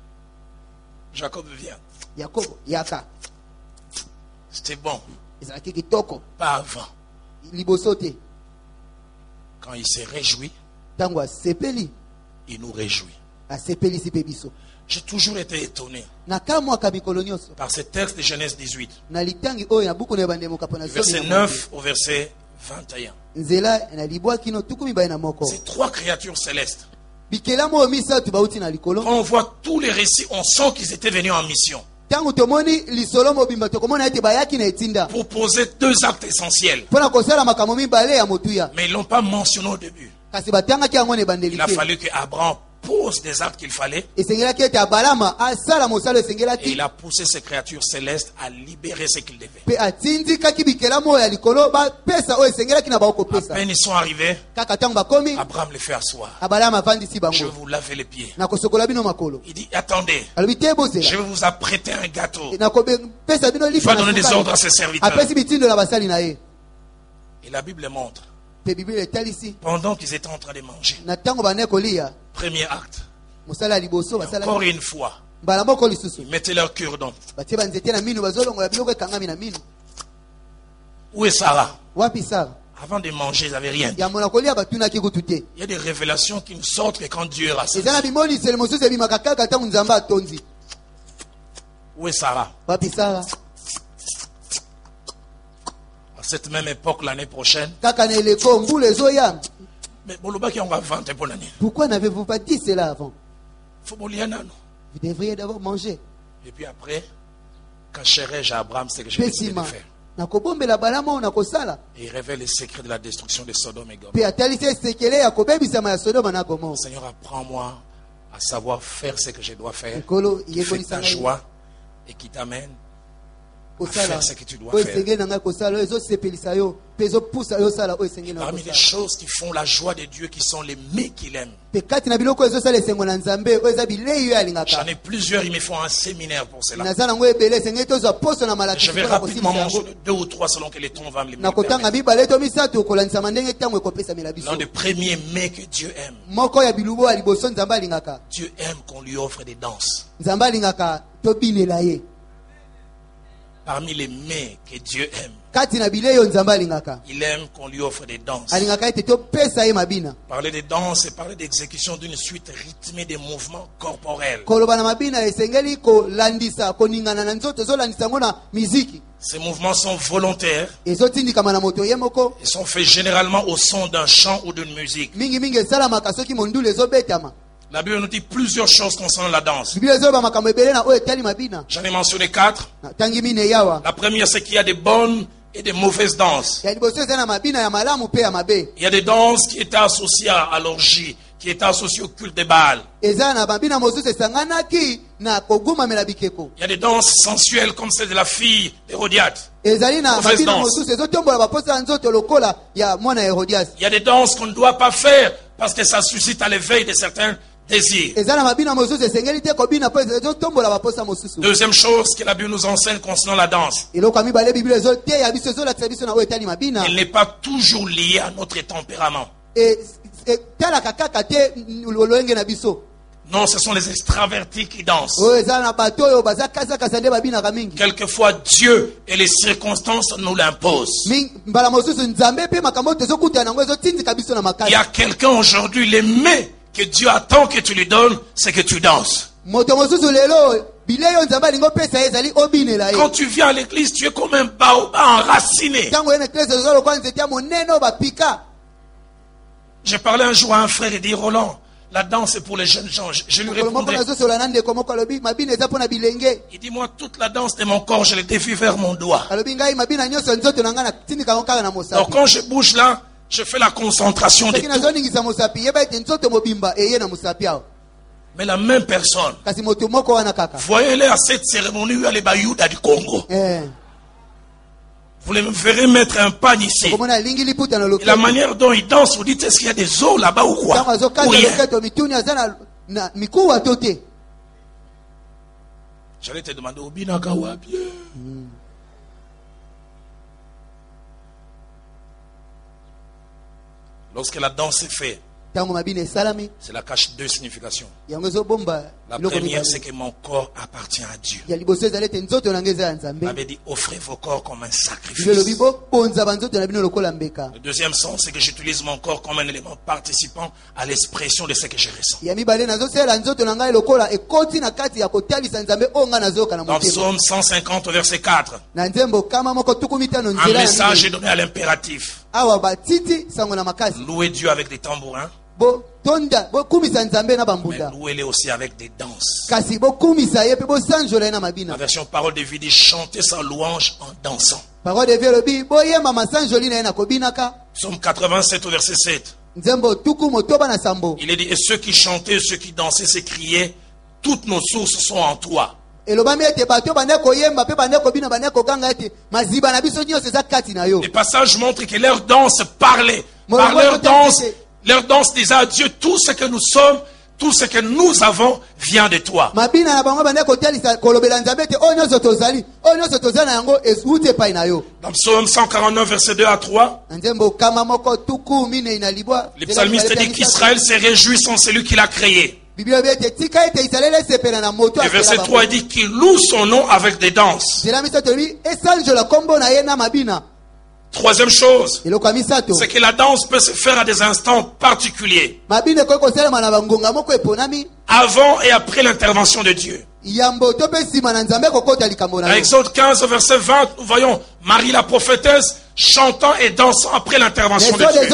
Jacob vient. yakobo yaka C'était bon. ezalaki kitoko Pas avant. liboso te Quand il s'est réjoui, ntango asepeli il nous réjouit. asepelisi mpe biso J'ai toujours été étonné nakamwaka mikolo nyonso par ce texte de Genèse dix-huit, na litangi oyo na buku na ebandemoka mpo na du verset somi na neuf au verset vingt et un. nzela na libwa kino tuku mibale na moko Ces trois créatures célestes, bikelamu oyo misato bauti na likolo quand on voit tous les récits, on sent qu'ils étaient venus en mission ntango tomoni lisolo mobimba tokomona ete bayaki na etinda pour poser deux actes essentiels. mpo na kosala makambo mibale ya motuya Mais ils ne l'ont pas mentionné au début. kasi batangaki yango na ebandeli Il a te fallu que Abraham pose des actes qu'il fallait. esengelaki ete abalama asala mosala esengeli Et ati il a poussé ces créatures célestes à libérer ce qu'ils devaient. mpe atindikaki bikelamu oyo ya likolo bapesa oyo esengelaki na À bakopesa peine ils sont arrivés, kaka ntango bakomi Abraham les fait asseoir. abalama avandisi Je vais bango vous laver les pieds. nakosokola bino makolo Il dit, attendez, alobi te je bozela vais vous apprêter un gâteau. nakopesa bino Il lipa va donner des ordres à ses serviteurs. apesi mitindo na basali na ye Et la Bible montre, mpe biblia etalisi pendant qu'ils étaient en train de manger, na ntango bane kolia premier acte, mosala ya liboso encore basala une fois, mbala moko lisusu ils mettaient leur cure-dent. batie banzete na minu bazolongola biloko ekangami na minu Où est Sarah? wapi sara Avant de manger, ils n'avaient rien dit. yambo na kolia batunaki kutu te Il y a des révélations qui ne sortent que quand Dieu est rassemblé. eza na bimoniseli mosusu ebimaka kaka ntango nzambe atondi Où est Sarah? wapi sara À cette même époque, l'année prochaine, kaka na eleko mbula ezoya mais Bolobaki, on va vanter pour l'année. pourquoi n'avez-vous pas dit cela avant Faut bolir un an. vous devriez d'abord manger Et puis après, cacherai-je à Abraham ce que j'ai décidé de pesima faire. nakobombela balama oyo nakosala Et il révèle les secrets de la destruction de Sodome et Gomorrhe. mpe atalisi esekele ya kobebisama ya sodoma na gomora Seigneur, apprends-moi à savoir faire ce que je dois faire. ekolo Qui fait ta yekolisanga joie et qui t'amène à kosala faire ce que tu dois oyo faire. esengeli na ngai kosala oyo ezosepelisa yo mpe ezopusa yo osala oyo esengeli na Parmi les kosala choses qui font la joie de Dieu, qui sont les mets qu'il aime. mpe kati na biloko oyo ezosala esengo na nzambe oyo eza bilei oyo J'en alingaka ai plusieurs, il me faut un séminaire pour cela. naza nango ebele esengeli tozwa poso na Je malakisi vais mpona rapidement kosilisa yango mentionner deux ou trois selon que les temps va me le nakotanga permettre. mibale to misato kolanisama ndenge ntango ekopesamela biso L'un des premiers mets que Dieu aime. moko ya bilubo ya liboso nzambe alingaka Dieu aime qu'on lui offre des danses. nzambe alingaka tobinela ye Parmi les mets que Dieu aime, kati na bilei oyo nzambe alingaka il aime qu'on lui offre des danses. alingaka ete topesa ye mabina Parler de danse, c'est parler d'exécution d'une suite rythmée des mouvements corporels. koloba na mabina esengeli kolandisa koningana na nzoto ezolandisa yango na miziki Ces mouvements sont volontaires ezotindikama na moto ye moko et sont faits généralement au son d'un chant ou d'une musique. mingimingi esalamaka soki mondulu ezobetama La Bible nous dit plusieurs choses concernant la danse. biblia ezoyoba makambo ebele na oyo etali mabina J'en ai mentionné quatre. natangi mine yawa La première, c'est qu'il y a des bonnes et des mauvaises danses. ya liboso eza na mabina ya malamu mpe ya mabe Il y a des danses qui étaient associées à l'orgie, qui étaient associées au culte de Baal. eza na mabina mosusu esanganaki na kogumamela bikeko Il y a des danses sensuelles comme celle de la fille d'Hérodiade. ezali na Mauvaise mabina danse. mosusu ezotombola baposa ya nzoto lokola ya mwana herodias Il y a des danses qu'on ne doit pas faire parce que ça suscite à l'éveil de certains désirs. eza na mabina mosusu esengeli te kobina mpo ezotombola baposa mosusu Deuxième chose que la Bible nous enseigne concernant la danse. eloko ya mibale biblia ezoteya biso ezolatisa biso na oyo etali mabina Elle n'est pas toujours liée à notre tempérament. E- etalaka kaka te lolenge na biso Non, ce sont les extravertis qui dansent. oyo eza na bato oyo baza kasakasa nde babinaka mingi Quelquefois, Dieu et les circonstances nous l'imposent. Mingi- mbala mosusu nzambe mpe makambo oyo tozokutana nango ezotindika biso na Il makasi y a quelqu'un aujourd'hui, les mets que Dieu attend que tu lui donnes, c'est que tu danses. moto mosusu lelo bilei oyo nzambe alingi opesa ye ezali obinela ye Quand tu viens à l'église, tu es comme un baobab enraciné. ntango ye na eklese eza lokola nzete ya monene oyo bapika J'ai parlé un jour à un frère et dit, Roland, la danse est pour les jeunes gens. Je, je lui mokolo moko répondais, nazosola na ndeko moko alobi mabina eza mpo na bilenge il dit, moi, toute la danse de mon corps, je l'ai défie vers mon doigt. alobi ngai mabina nyonso nzoto na ngai natindika yango kaka na Donc mosapi quand je bouge là, je fais la concentration de soki tout. nazoningisa mosapi yeba ete nzoto mobimba eye na mosapi awo Mais la même personne, kasi moto moko wana kaka voyez-les à cette cérémonie où il y a les Bayouda du Congo. Eh, Vous les verrez mettre un pagne ici. okomona alingi liputa na Et la loketo manière dont ils dansent, vous dites, est-ce qu'il y a des os là-bas ou quoi? ntango Ou azokanda rien. loketo mituni aza na- na mikuwa to te J'allais te demander, Obinaka wapi? Lorsque la danse est faite, ntango mabina esalami cela cache deux significations. yango ezobomba La biloko première, c'est mibale que mon corps appartient à Dieu. ya liboso ezali ete nzoto na ngai eza ya Il nzambe avait dit, offrez vos corps comme un biblia elobi sacrifice. bobonza banzoto na bino lokola mbeka Le deuxième sens, c'est que j'utilise mon corps comme un élément participant à l'expression de ce que je ressens. ya mibale nazosalela nzoto na ngai lokola ekoti na kati ya kotalisa nzambe oyo ngai nazoyoka na Dans motema Psaume cent cinquante, verset quatre, na nzembo kama moko tuku mitano un nzela ya message est minei. donné à l'impératif. awa batiti sango na makasi Louez Dieu avec des tambourins, botonda bokumisa nzambe na mais bambunda louez-les aussi avec des danses. kasi bokumisa ye mpe bosanjola ye na La mabina version parole de vie dit chanter sa louange en dansant. parole de vie elobi boyemba masanjoli na ye na kobinaka Psaume quatre-vingt-sept au verset sept. nzembo tuku motoba na sambo. Il est dit, et ceux qui chantaient, ceux qui dansaient, s'écriaient, toutes nos sources sont en toi. elobami ete bato bane koyemba pe bane kobina bane kokanga ete maziba na biso nyonso eza kati na yo. Les passages montrent que leur danse parlait. Par leur danse, leur danse disait à Dieu, tout ce que nous sommes, tout ce que nous avons vient de toi. Mabina na bango bane kotelisa kolobela nzambe ete o nyonso tozali o nyonso tozali na yango esute pai na yo. Dans Psaume cent quarante-neuf, verset deux à trois, nzembo kama moko tuku mine ina libwa. le psalmiste dit qu'Israël se réjouit en celui qui l'a créé. Et verset trois dit qu'il loue son nom avec des danses. Troisième chose, c'est que la danse peut se faire à des instants particuliers. Avant et après l'intervention de Dieu. Dans Exode quinze, verset vingt, nous voyons Marie la prophétesse chantant et dansant après l'intervention de Dieu.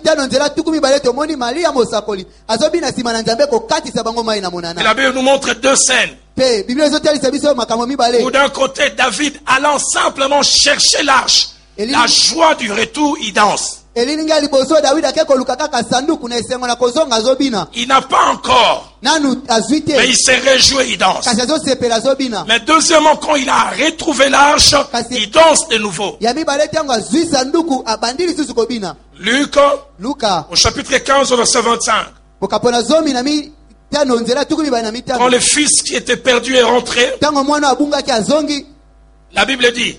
Et la Bible nous montre deux scènes. Où d'un côté, David allant simplement chercher l'arche, la joie du retour, il danse. Il n'a pas encore, mais il s'est réjoui, il danse. Mais deuxièmement, quand il a retrouvé l'arche, il danse de nouveau. Luc, au chapitre quinze, au verset vingt-cinq. Quand le fils qui était perdu est rentré, la Bible dit,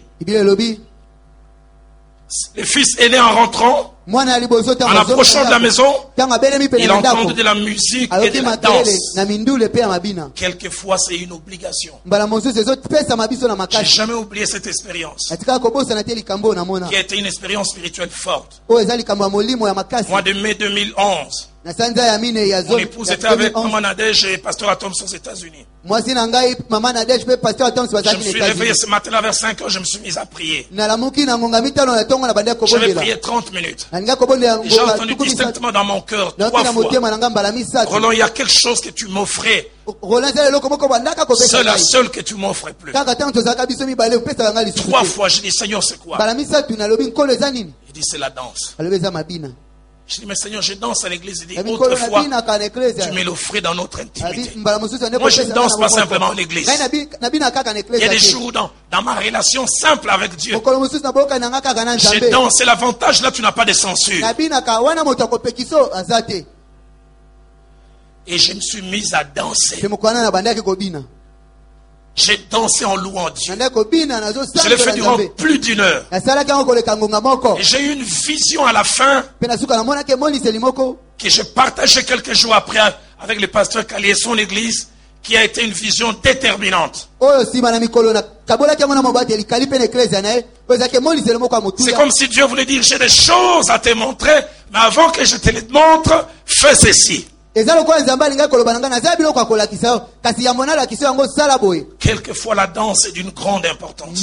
le fils aîné en rentrant, en approchant de la maison, il entend de la musique et de la danse. Quelquefois, c'est une obligation. Je n'ai jamais oublié cette expérience, qui a été une expérience spirituelle forte. Mois de mai deux mille onze, mon épouse était avec Maman Nadège et Pasteur Atom aux États-Unis. Je me suis réveillé ce matin vers cinq heures, je me suis mis à prier. J'avais prié trente minutes. Et j'ai entendu distinctement dans mon cœur trois fois, Roland, il y a quelque chose que tu m'offrais. C'est la seule que tu m'offrais plus. Trois fois, je dis, Seigneur, c'est quoi? Il dit, c'est la danse. Je dis, mais Seigneur, je danse à l'église. Il dit, autrefois, tu me l'offrais dans notre intimité. Moi, je ne danse pas simplement à l'église. Il y a des jours dans, dans ma relation simple avec Dieu, je danse. C'est l'avantage, là, tu n'as pas de censure. Et je me suis mis à danser. J'ai dansé en louant Dieu. Je l'ai fait durant plus d'une heure. Et j'ai eu une vision à la fin que j'ai partagé quelques jours après avec le pasteur Kali et son église, qui a été une vision déterminante. C'est comme si Dieu voulait dire, j'ai des choses à te montrer, mais avant que je te les montre, fais ceci. Quelquefois la danse est d'une grande importance.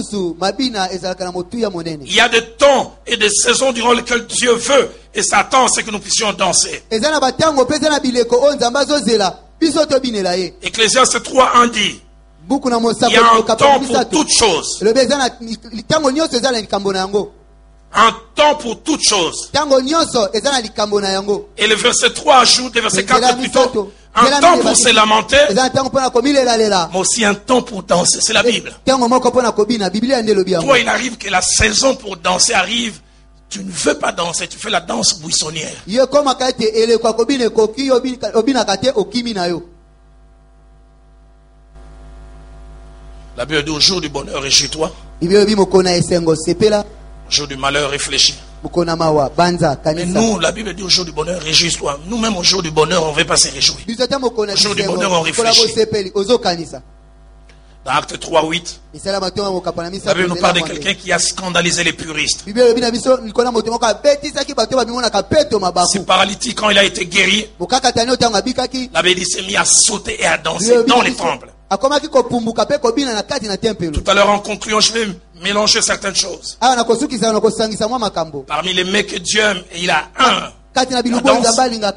Il y a des temps et des saisons durant lesquelles Dieu veut et s'attend ce que nous puissions danser. Ecclésiaste trois un dit, il y a un temps pour toutes choses. Un temps pour toutes choses. Et le verset trois ajoute, le verset quatre plutôt, un temps pour se lamenter, mais aussi un temps pour danser. C'est la Bible. Toi, il arrive que la saison pour danser arrive, tu ne veux pas danser, tu fais la danse buissonnière. La Bible dit, au jour du bonheur, réjouis-toi. Au jour du malheur, réfléchis. Mais nous, la Bible dit au jour du bonheur, réjouis-toi. Nous-mêmes, au jour du bonheur, on ne veut pas se réjouir. Au jour du bonheur, on réfléchit. Dans Acte trois huit, la Bible nous parle de quelqu'un qui a scandalisé les puristes. Ce paralytique, quand il a été guéri, la Bible dit s'est mis à sauter et à danser dans les temples. Tout à l'heure, en concluant, je vais mélanger certaines choses. Parmi les mecs que Dieu aime, il a un, la danse.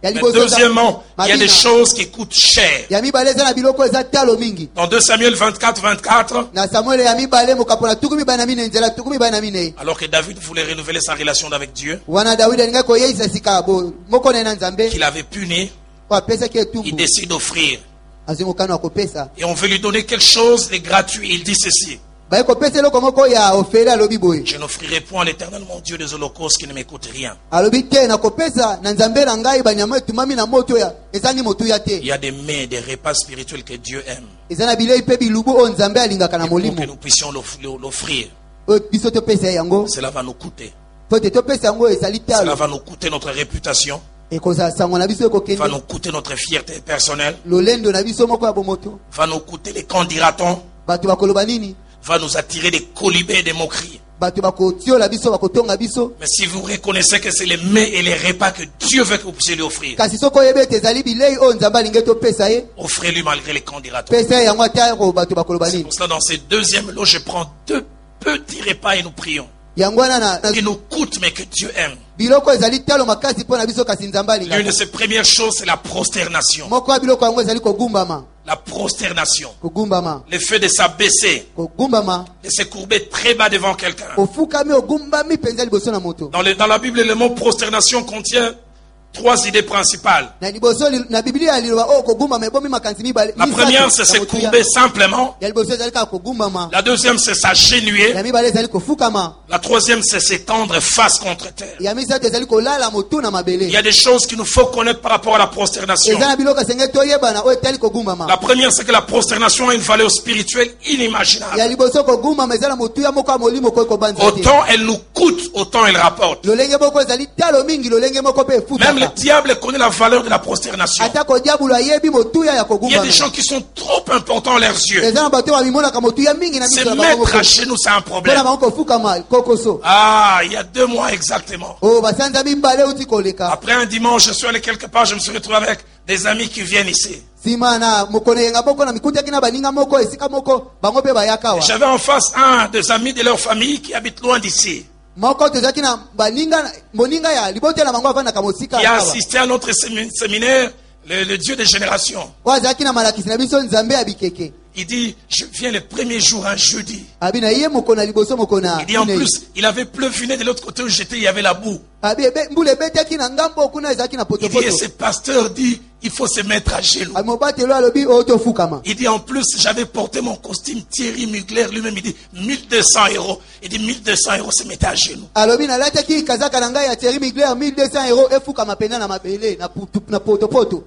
Ya Mais liboso eza deuxièmement, il y a des mabina. choses qui coûtent cher. Ya mibale eza na biloko eza talo mingi. Dans deux Samuel vingt-quatre vingt-quatre, Na Samuel ya mibale mokapo na tuku mibale na mine nzela tuku mibale na mine. alors que David voulait renouveler sa relation avec Dieu, Wana Daudi alinga koyeisa sika bo moko na na Nzambe. qu'il avait puni, Kwa pesa ki il etumbu. décide d'offrir. Azimukana ko pesa. Et on veut lui donner quelque chose de gratuit. Il dit ceci: Ba ko pesa loko moko ya ofela alobi boye. je n'offrirai point à l'Éternel mon Dieu des holocaustes qui ne m'écoutent rien. Alobi te na ko pesa na Nzambe na ngai banyama etumami na moto ya ezangi moto ya te. Il y a des mets, des repas spirituels que Dieu aime. Ezana bilei pe bilubu o Nzambe alingaka na Et pour que molimo. nous puissions l'off- l'offrir, O biso to pesa yango. cela va nous coûter. Fote to pesa yango ezali Cela talo. va nous coûter notre réputation, E koza sango na biso ko va kende. nous coûter notre fierté personnelle, Lolendo na biso moko ya bomoto. va nous coûter les qu'en dira-t-on, Bato bakoloba nini? va nous attirer des colibés et des moqueries. Bato bakotiola biso bakotonga biso. Mais si vous reconnaissez que c'est les mets et les repas que Dieu veut que vous puissiez lui offrir, Kasi soko yebe ete ezali bilei o Nzambe alingi to pesa ye. offrez-lui malgré les qu'en dira-t-on. Pesa ye yango ata ko bato bakoloba C'est nini? pour cela, dans ces deuxième lot, je prends deux petits repas et nous prions. Yango wana na na- Qui nous coûtent, mais que Dieu aime. biloko ezali talo makasi mpo na biso kasi Nzambe L'une de alingaka. ces premières choses, c'est la prosternation. Moko ya biloko yango ezali kogumbama. La prosternation. Kogumbama. Le fait de s'abaisser, Kogumbama. de se courber très bas devant quelqu'un. Ofukami ogumbami penza liboso na moto. Dans, le- dans la Bible, le mot prosternation contient trois idées principales. Na liboso li- na Biblia liloba o kogumbama ebomi makanisi mibale. La misato première, c'est ya se motu ya- courber simplement. Ya liboso ezali kaka kogumbama. La deuxième, c'est s'agenouiller. Ya mibale ezali kofukama. La troisième, c'est s'étendre face contre terre. Ya misato ezali kolala motu na Il y mabele. a des choses qu'il nous faut connaître par rapport à la prosternation. Eza na biloko esengeli toyebana oyo etali kogumbama. La première, c'est que la prosternation a une valeur spirituelle Ya inimaginable. liboso kogumbama eza na motu ya moko ya molimo koyi kobanza te. Autant elle nous coûte, autant elle rapporte. Lolenge moko ezali talo mingi lolenge moko mpe Même le efutaka. diable connaît la valeur de la prosternation. Ata kodiabulu ayebi motuya ya Il y a kogumbama. des gens qui sont trop importants à leurs yeux. Eza na bato babimonaka motuya mingi na Se miso na bango mettre moko. à genoux, c'est un Mpona problème. bango kofukama kokoso. Ah, il y a deux mois exactement. O basanza mibale uti koleka. Après un dimanche, je suis allé quelque part, je me suis retrouvé avec des amis qui viennent ici. Sima na mokone yenga moko na mikutaki na baninga moko esika moko bango mpe bayaka wa. J'avais en face un des amis de leur famille qui habite loin d'ici, Moko tozaki na baninga moninga ya libotela bango avandaka mosika qui a awa. assisté à notre sémi- séminaire, le, le Dieu des générations. Oyo azalaki na malakisi na biso Nzambe ya bikeke. Il dit, je viens le premier jour, un jeudi. Abi na ye moko na liboso moko na. Il dit en minei. plus, il avait pleuviné de l'autre côté où j'étais, il y avait la boue. Abi ebe mbula ebetaki na ngambo kuna ezalaki na Il dit, et potopoto. ce pasteur dit, il faut se mettre à genoux. Abi mobatelo alobi oyo tofukama. Il dit en plus, j'avais porté mon costume Thierry Mugler lui-même. Il dit mille deux cents euros. Il dit mille deux cents euros, se mettait à genoux. Alobi nalataki kazaka na ngai ya Thierry Mugler mille deux cents euros efukama pena na mabele na putu- na potopoto.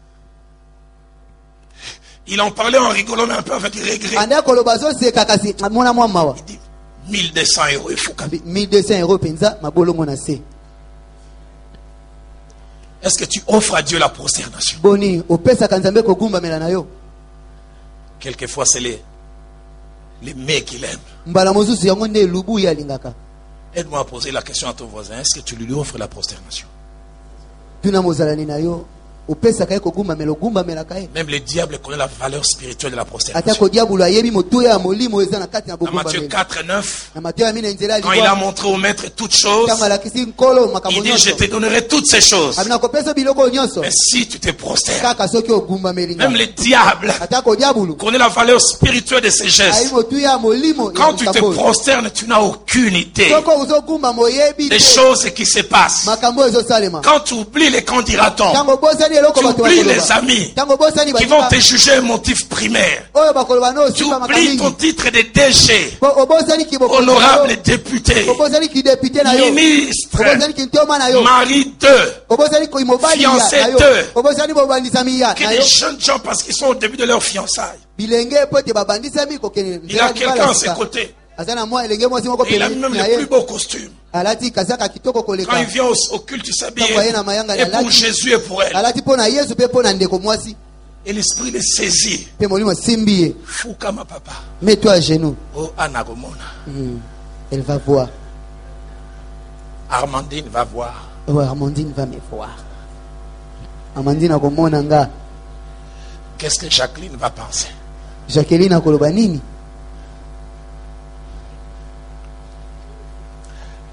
Il en parlait en rigolant, mais un peu avec regret. Anda koloba zo seka kasi mona mwa mawa. Il dit mille deux cents euros, il faut quand même. Abi mille deux cents euros penza mabolongo na se. Est-ce que tu offres à Dieu la prosternation? Boni opesaka Nzambe kogumbamela na yo. Quelquefois, c'est les, les mets qu'il aime. Mbala mosusu yango nde lubu ya lingaka. Aide-moi à poser la question à ton voisin. Est-ce que tu lui offres la prosternation? Tuna mozalani na yo opesaka ye kogumbamela ogumbamelaka ye. Même le diable connaît la valeur spirituelle de la Ata prosternation. kodiabulu ayebi motuya ya molimo eza na kati na Dans Matthieu bogumbamela. quatre, neuf, Na Mateo ya mine nzela quand il a alikuwa montré au maître toutes choses, tango alakisi nkolo makambo il dit, je nyonso. te donnerai toutes ces choses. Abi nakopesa biloko nyonso. Mais si tu te prosternes, Kaka soki ogumbameli nga. même le diable Ata kodiabulu connaît la valeur spirituelle de ces ayi gestes. motuya ya molimo. Quand tu te prosternes, tu n'as aucune idée Soko uzogumba moyebi des te. choses qui se passent. Makambo ezosalema. Quand tu oublies les qu'en dira-t-on, Tango bosani eloko tu bato oublies les bakoloba. amis Tango bosani qui vont te bato juger un motif primaire. oyo bakoloba no Tu simba oublies ton makamingi. titre de D G, Po- obosani kiboko na honorable yo. député, Obosani kidepute na yo. ministre, Obosani kintoma na yo. mari d'eux, Obosani ko imobali ya Fiancé na yo. deux. Obosani bobandisami ya que na des yo. jeunes gens parce qu'ils sont au début de leur fiançailles. Bilenge pote babandisami ko kene. Il a quelqu'un à ses côtés. Azana moi elenge mwasi moko Et il a pembeni même na le plus ye. beau costume. Alati kazaka kitoko Quand il koleka. vient au, au culte, il s'habille. Tango aye na mayanga Et ya pour lati. Jésus et pour elle. Alati pona Yesu pe pona ndeko mwasi. Et l'esprit les saisit. Pe molimo simbi ye. Fouka ma papa. Mets-toi à genoux. Oh, Anagomona. Hmm. Elle va voir. Armandine va voir. Oh, Armandine va me voir. Armandine akomona nga. Qu'est-ce que Jacqueline va penser? Jacqueline akoloba nini?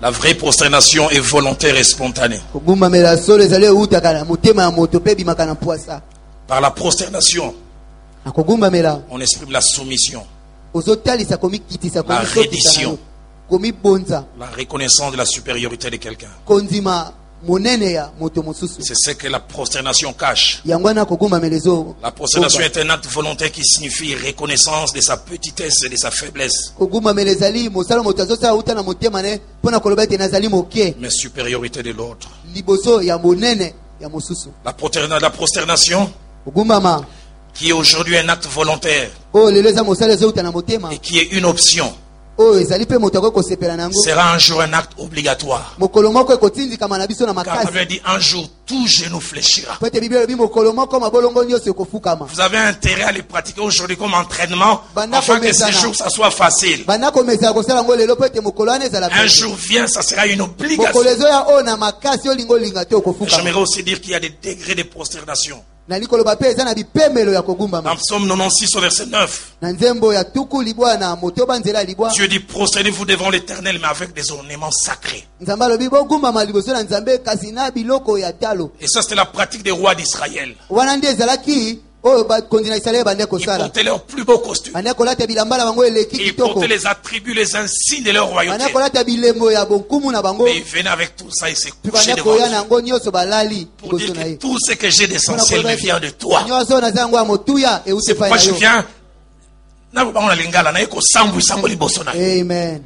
La vraie prosternation est volontaire et spontanée. kogumbamela solo ezali eutaka na motema ya moto mpe ebimaka na mpwasa. Par la prosternation, na kogumbamela on exprime la soumission, ozotalisa komikitisa la reddition, komibonza la reconnaissance de la supériorité de quelqu'un. kondima monene ya moto mosusu. C'est ce que la prosternation cache. yango wana kogumbamela ezo La prosternation est un acte volontaire qui signifie reconnaissance de sa petitesse et de sa faiblesse, kogumbamela ezali mosala moto azosala uta na motema ne mpona koloba ete nazali moke mais supériorité de l'autre. liboso ya monene ya mosusu. La prosterna- la prosternation, kogumbama qui est aujourd'hui un acte volontaire oyo lelo eza mosala ezouta na motema et qui est une option, oyo ezali mpe moto akoki kosepela na yango sera un jour un acte obligatoire. mokolo moko ekotindikama na biso na Car la makasi Bible dit un jour tout genou fléchira. po ete biblia elobi mokolo moko mabolongo nyonso ekofukama. Vous avez intérêt à les pratiquer aujourd'hui comme entraînement, Bana afin que ce komesana. jour ça soit facile. banda komesala kosala yango lelo po ete mokolo wana ezala Un pete. jour vient, ça sera une mokolo obligation. ezoya oyo na makasi olinga olinga te okofukama. J'aimerais aussi dire qu'il y a des degrés de prosternation. nali koloba mpe eza na bipemelo ya kogumbama. Dans Psaume quatre-vingt-seize au verset neuf, na nzembo ya tuku libwa na motoba nzela ya libwa Dieu dit prosternez-vous devant l'Éternel, mais avec des ornements sacrés. nzambe alobi bogumbama liboso na nzambe kasi na biloko ya talo. Et ça, c'était la pratique des rois d'Israël. wana nde ezalaki oyo bakonzi na isalaele bande Ils kosala. portaient leurs plus beaux costumes. bande kolata bilamba na bango eleki Et ils kitoko. portaient les attributs, les insignes de leur royauté. bande kolata bilembo ya bonkumu na bango. Mais ils venaient avec tout ça et se Puis couchaient bande devant koya na Dieu yango nyonso balali pour dire liboso na que ye. tout ce que j'ai Mpona d'essentiel koloba me ete vient de toi. nyonso naza yango ya motuya euti C'est epai pourquoi na je yo. viens. Na bango na lingala na yeko sambu isango liboso na yo. Amen.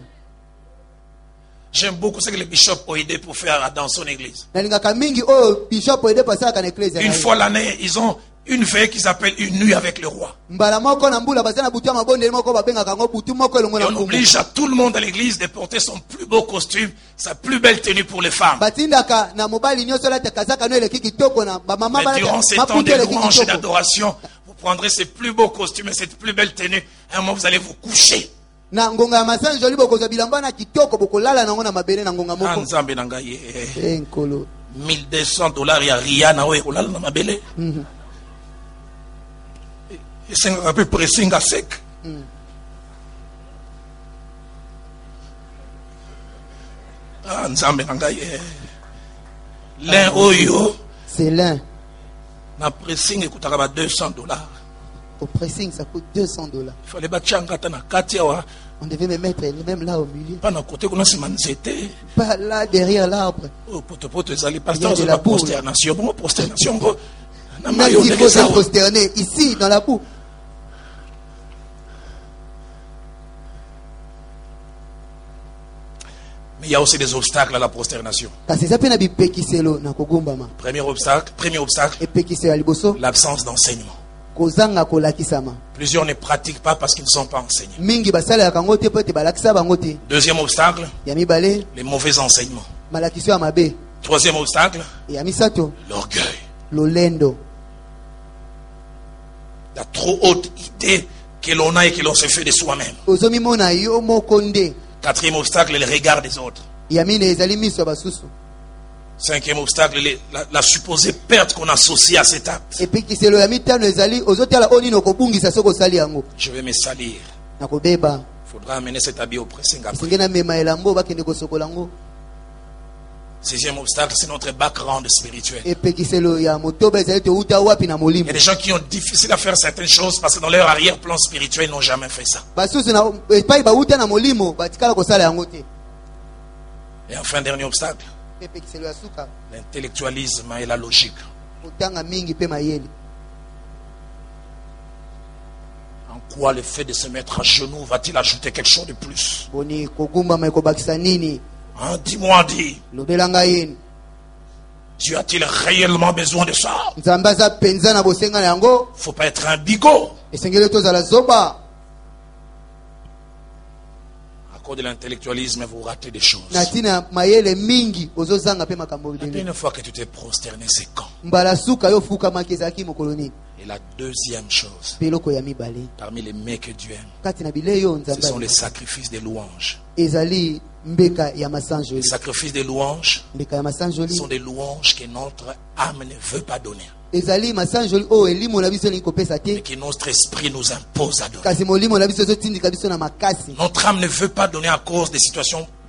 J'aime beaucoup ce que les bishops ont aidé pour faire dans son église. nalingaka mingi oyo bishop ede pasalaka na eklezia Une fois l'année, ils ont une veille qu'ils appellent une nuit avec le roi. mbala moko na mbula baza na butu ya mabondeli moko babengaka yango butu moko elongo Et na on mbumu. oblige à tout le monde à l'église de porter son plus beau costume, sa plus belle tenue pour les femmes. batindaka na mobali nyonso alata kazaka no eleki kitoko na bamama Mais durant ces temps maputa de eleki louange et kitoko. d'adoration, vous prendrez ces plus beaux costumes et cette plus belle tenue. Un moment, vous allez vous coucher. na ngonga ya masanjoli bokozwa bilamba na kitoko bokolala nango na mabele na ngonga Ah, moko. Nzambe na ngai, eh, Eh, nkolo. mille deux cents dollars ya Rihanna oyo ekolala na mabele. Mhm. Esengaka mpe pressing à sec. Mm. Ah, Nzambe na ngai, eh. Lin oyo C'est lin. na pressing ekutaka ba deux cents dollars. Au pressing, ça coûte deux cents dollars. Il fallait batia ngata na kati awa On devait me mettre même là au milieu. pa na kote kuna nsima nzete. Pas là derrière l'arbre. Oh, potopoto ezali Il y a pasteur de oza la na boue, prosternation. Bongo prosternation ngo na Même mayo s'il faut ndenge se sawa. prosterner ici, dans la boue. Mais il y a aussi des obstacles à la prosternation. Kasi eza pe na bipekiselo na kogumbama. Premier obstacle, premier obstacle, Epekiselo ya liboso l'absence d'enseignement. kozanga kolakisama. Plusieurs ne pratiquent pas parce qu'ils ne sont pas enseignés. Mingi basalaka yango te po ete balakisa bango te. Deuxième obstacle, Ya mibale les mauvais enseignements. malakiso ya mabe. Troisième obstacle, Ya misato l'orgueil. lolendo. La trop haute idée que l'on a et que l'on se fait de soi-même. Ozomimona yo moko nde. Quatrième obstacle, le regard des autres. Ya mine ezali miso ya basusu. Cinquième obstacle, les- la, la supposée perte qu'on associe à cet acte. Epekiselo ya mitano ezali ozotala oyo nini okobungisa soki osali yango. Je vais me salir. Nakobeba. Il faudra amener cet habit au pressing après. Esenge na mema elambo bakende kosokola yango. Sixième obstacle, c'est notre background spirituel. Epekiselo ya motoba ezali te uta wapi na Il y molimo. a des gens qui ont difficile à faire certaines choses parce que dans leur arrière-plan spirituel, ils n'ont jamais fait ça. Basusu na epai bauta na molimo batikala kosala yango te. Et enfin, dernier obstacle, Epekiselo ya suka l'intellectualisme et la logique. kotanga mingi pe mayele. En quoi le fait de se mettre à genoux va-t-il ajouter quelque chose de plus? Boni kogumbama ekobakisa nini? Hein, dis-moi, dis, Lobelanga yini. Dieu a-t-il réellement besoin de ça? Nzambe aza penza na bosenga na yango. Faut pas être un bigot. Esengeli tozala zoba. À cause de l'intellectualisme, vous ratez des choses. Na tina mayele mingi ozozanga pe makambo La bideni. dernière fois que tu t'es prosterné, c'est quand? Mbala suka yo fukamaki ezalaki mokolo nini? Et la deuxième chose, Biloko ya mibale. parmi les mets que Dieu aime, Kati na bile yo ce sont nzambe les sacrifices des louanges. ezali mbeka ya Les masanjoli. sacrifices des louanges Mbeka ya masanjoli sont des louanges que notre âme ne veut pas donner, ezali masanjoli oyo elimo na biso elingi kopesa mais te. que notre esprit nous impose à donner. Kasi molimo na biso ezotindika biso na makasi. Notre âme ne veut pas donner à cause des situations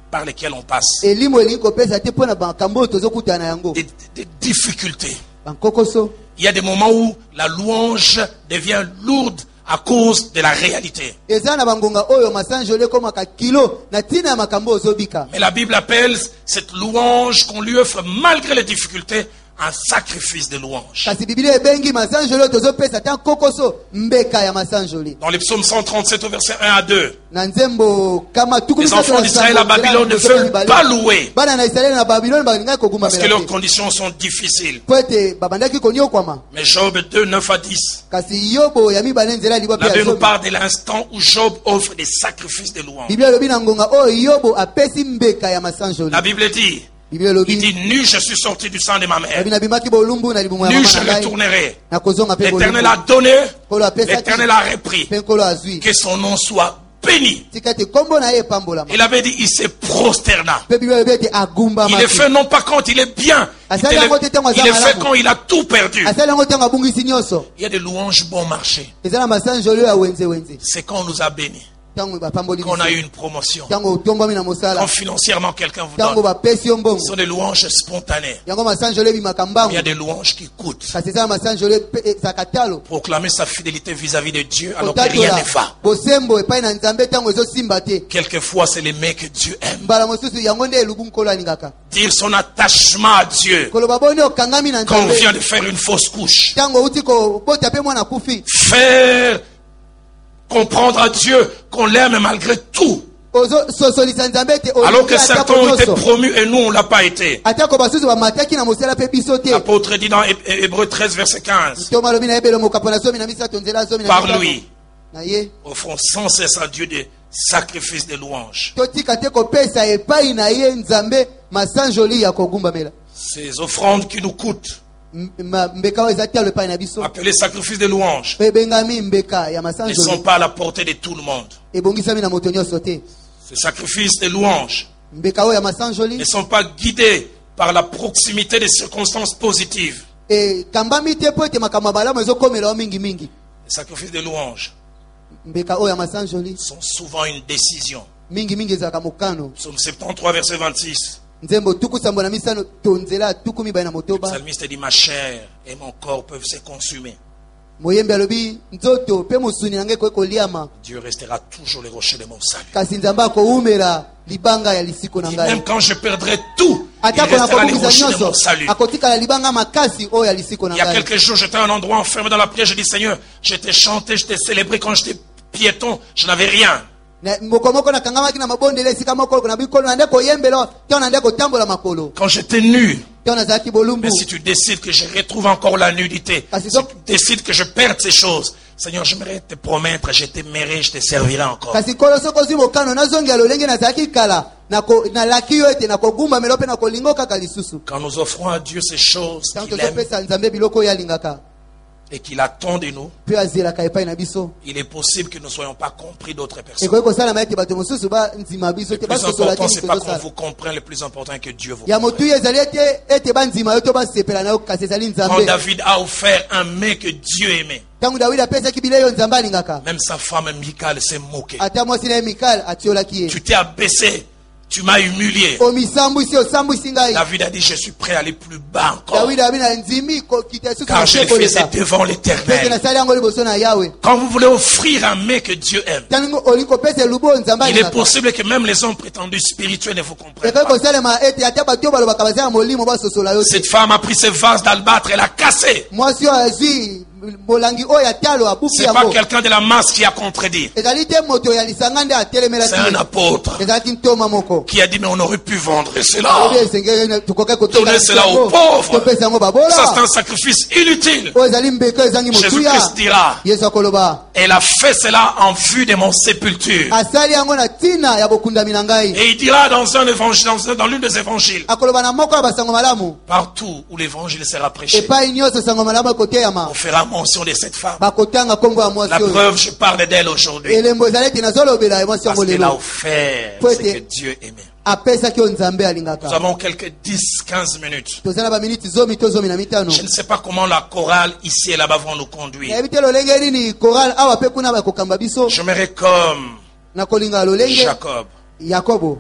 par lesquelles on passe, elimo elingi kopesa te mpona makambo oyo tozokutana yango des, des difficultés. bankokoso. Il y a des moments où la louange devient lourde à cause de la réalité. eza na bangonga oyo masanjolo ekomaka kilo na ntina ya makambo ozobika. Mais la Bible appelle cette louange qu'on lui offre malgré les difficultés un sacrifice de louange. kasi biblia ebengi masanjolo oyo tozopesa ta nkokoso mbeka ya masanjoli. Dans les psaumes cent trente-sept au verset un à deux, na nzembo kama tuku les enfants d'Israël à Babylone ne veulent pas louer bana na Israeli na Babylone balingaki koguma parce que leurs conditions sont difficiles. po ete babandaki koniokwama. Mais Job deux, neuf à dix, kasi yobo ya mibale nzela ya libwa la pe Bible ya nous parle de l'instant où Job offre des sacrifices de louange. biblia elobi na ngonga oyo yobo apesi mbeka ya masanjoli. La Bible dit, biblia il elobi dit, nu je suis sorti du sang de ma mère, elobi nabimaki bolumbu na libumu ya nu mama je na ngai retournerai. nakozonga mpe L'Éternel bolumbu. a donné, Nkolo apesaki l'Éternel a repris. mpe nkolo azwi Que son nom soit béni. tika ete kombo na ye epambolama. Il avait dit, il se prosterna. mpe biblia elobi ete agumbamaki. Il est fait non pas quand il est bien, il Asali est, yango te ntango aza il est fait malamu. quand il a tout perdu. asali yango ntango abungisi nyonso. Il y a des louanges bon marché. eza na masanjoli oyo ya wenze wenze C'est quand on nous a bénis, ntango bapamboli qu'on a eu biso une promotion, ntango otombwami na quand mosala financièrement quelqu'un vous ntango donne. bapesi yo mbongo Ce sont des louanges spontanées. yango masanjoli ebimaka Il mbangu. y a des louanges qui coûtent. kasi eza na masanjoli epe- ezaka talo Proclamer sa fidélité vis-à-vis de Dieu alors que rien kotatola ne va. bosembo epai na nzambe ntango ezosimba te. Quelquefois, c'est l'aimer que Dieu aime. mbala mosusu yango nde elubu nkolo alingaka. Dire son attachement à Dieu koloba boni okangami na quand on vient nzambe de faire une fausse couche. ntango outi kobota mpe mwana kufi. Faire comprendre à Dieu qu'on l'aime malgré tout. ozososolisa nzambe ete Alors que olingi atako certains ont été nyonso. promus et nous, on ne l'a pas été. atako basusu bamataki na mosala mpe biso te. L'apôtre dit dans Hé- Hébreux treize, verset quinze, toma lobi na yebelo mokapo na somi na misato nzela somi na par misato. lui, na ye offrons sans cesse à Dieu des sacrifices de louange. totika te kopesa epai na ye nzambe masanjoli ya kogumbamela. Ces offrandes qui nous coûtent, M- ma- mbeka oyo eza talo epai na biso appelées sacrifices de louange, ebengami mbeka ya ne sont masanjoli pas à la portée de tout le monde. ebongisami na moto nyonso te. Ces sacrifices de louange mbeka oyo ya masanjoli ne sont pas guidés par la proximité des circonstances positives. ekambami te po ete makambo ya malamu ezokomela yo mingimingi. Les sacrifices de louange mbeka oyo ya masanjoli sont souvent une décision. mingimingi ezalaka mokano. Psaume soixante-treize, verset vingt-six. nzembo tuku sambo na misano to nzela ya tuku mibale na Le motoba. psalmiste dit, ma chair et mon corps peuvent se consumer. moyembi alobi nzoto mpe mosuni na ngai ekoki koliama Dieu restera toujours le rocher de mon salut. kasi nzambe akoumela libanga ya lisiko na Et ngai. même quand je perdrai tout, il atako na restera le kobungisa rocher de nyonso mon salut. akotikala libanga makasi oyo ya lisiko na Il y a ngai. quelques jours, j'étais à un endroit enfermé dans la prière. Je dis, Seigneur, je t'ai chanté, je t'ai célébré quand j'étais piéton, je n'avais rien. Na- moko moko nakangamaki na mabondela esika moko na bikolo na nde koyembela te na nde kotambola makolo Quand j'étais nu. te nazalaki bolumbu. Mais si tu décides que je retrouve encore la nudité, Ah, si c'est donc- tu décides que je perde ces choses, Seigneur, j'aimerais te promettre, je t'aimerai, je te servirai encore. kasi kolo soko ozwi mokano nazongi ya lolenge nazalaki kala nako- nalaki yo ete nakogumbamela mpe nakolinga kaka lisusu. Quand nous offrons à Dieu ces choses ntango qu'il aime tozopesa nzambe biloko oyo alingaka et qu'il attend de nous, mpe azelaka epai na biso il est possible que nous ne soyons pas compris d'autres personnes. ekoki kosalama ete bato mosusu bandima biso Le te plus basosola te important, c'est nini pas qu'on tozosala. vous comprenne, le plus important est que Dieu vous ya comprenne. motuya ezali ete ete bandima yo to basepela na yo kasi ezali Quand nzambe. David a offert un mets que Dieu aimait, ntango dawidi apesaki bilei oyo nzambe alingaka même sa femme Michal s'est moquée. ata mwasi na ye mikale atiolaki ye. Tu t'es abaissé, tu m'as humilié. omisambwisi osambwisi ngai. David a dit, je suis prêt à aller plus bas encore, dawidi abi na ndimi kokita susu car je le faisais devant pete l'Éternel. nasali yango liboso na yawe. Quand vous voulez offrir un mets que Dieu aime, ntango olingi kopesa elubu oyo nzambe il est alingaka possible que même les hommes prétendus spirituels ne vous comprennent ekoki pas. kosalema ete ata bato oyo balobaka baza ya molimo basosola yo te. Cette femme a pris ses vases d'albâtre, elle a cassé. mwasi oyo azwi molangi oyo ya talo abuki C'est pas yango. quelqu'un de la masse qui a contredit. ezali te moto ya lisanga nde atelemelaki C'est un ye. apôtre ezalaki ntoma moko. qui a dit, mais on aurait pu vendre cela. Obi esengeli tokoki koteka Donner cela aux yango, pauvres. topesa yango Ça, babola. c'est un sacrifice inutile. oyo ezali mbeko ezangi motuya. Jésus-Christ dira, yesu akoloba elle a fait cela en vue de mon sépulture. asali yango na ntina ya bokundami na ngai. Et il dira dans un évangile, dans, un- dans l'une des évangiles, akoloba na moko ya basango malamu partout où l'évangile sera prêché, epai nyonso sango malamu ekoteyama on fera mention de cette femme. bakotanga nkombo ya mwasi La oyo. preuve, je parle d'elle aujourd'hui. elembo ezali ete nazolobela mwasi Parce yango qu'elle a lelo offert Faut ce être- que Dieu aimait. apesaki oyo nzambe Nous alingaka. avons quelques dix, quinze minutes. toza na baminiti zomi to zomi na mitano. Je ne sais pas comment la chorale ici et là-bas vont nous conduire. nayebi te lolenge nini koral awa mpe kuna bakokamba biso J'aimerais comme na kolinga lolenge Jacob yakobo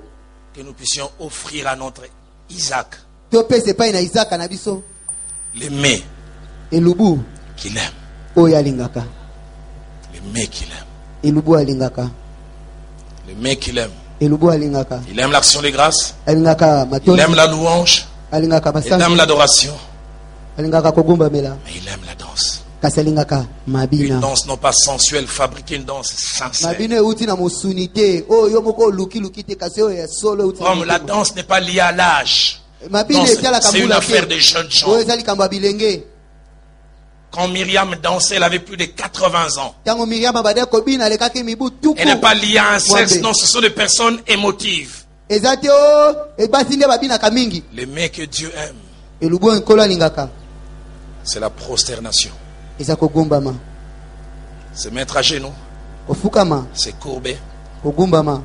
que nous puissions offrir à notre Isaac topesa epai na Isaka na biso l'aimer elubu qu'il aime. oyo alingaka, L'aimer qu'il aime. elubu alingaka, L'aimer qu'il aime. elubu alingaka, Il aime l'action des grâces. alingaka Il matondi, aime la louange. alingaka Il masango, aime l'adoration. alingaka kogumbamela, Mais il aime la danse. kasi alingaka Une mabina, danse non pas sensuelle, fabriquer une danse sincère. mabina euti na mosuni te oyo yo moko oluki luki te kasi oyo ya solo euti na Comme la motema. danse n'est pas liée à l'âge. mabina danse, etalaka c'est une mbula affaire te des jeunes gens. oyo eza likambo ya bilenge. Quand Myriam dansait, elle avait plus de quatre-vingts ans. Ntango Miriam abadaki kobina alekaki mibu tuku Elle n'est pas liée à un sexe, Mwambe. non, ce sont des personnes émotives. eza te o ebasi nde babinaka mingi. L'aimer que Dieu aime, elubu nkolo alingaka c'est la prosternation. eza kogumbama, Se mettre à genoux, kofukama, se courber kogumbama,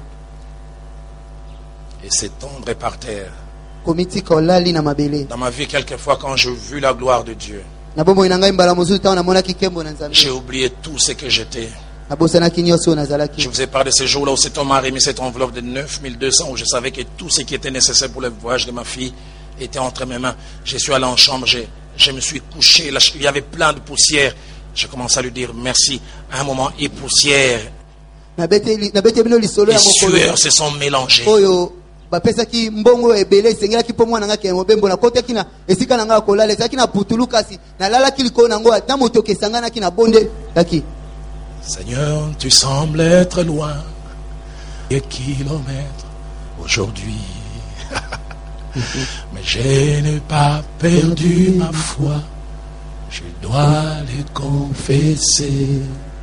et s'étendre par terre. komitika olali na mabele. Dans ma vie, quelquefois, quand j'ai vu la gloire de Dieu, na bomoi na ngai mbala mosusu ntango namonaki nkembo na j'ai nzambe oublié tout ce que j'étais. nabosanaki nyonso oyo Je nazalaki. vous ai parlé de ces jours-là où cet homme a remis cette enveloppe de neuf mille deux cents où je savais que tout ce qui était nécessaire pour le voyage de ma fille était entre mes mains. Je suis allé en chambre, je, je me suis couché, là, il y avait plein de poussière. Je commence à lui dire merci. À un moment, et poussière nabeti nabeti bino lisolo et ya mokolo sueur se sont mélangées. oyo bapesaki mbongo oyo ebele esengelaki mpo mwana ngaki ya mobembo nakotaki na esika na ngai ya kolala ezalaki na putulu kasi nalalaki likolo nango ata moto okesanganaki na bonde taki. Seigneur, tu sembles être loin des kilomètres aujourd'hui. Mais je n'ai pas perdu ma foi. Je dois le confesser.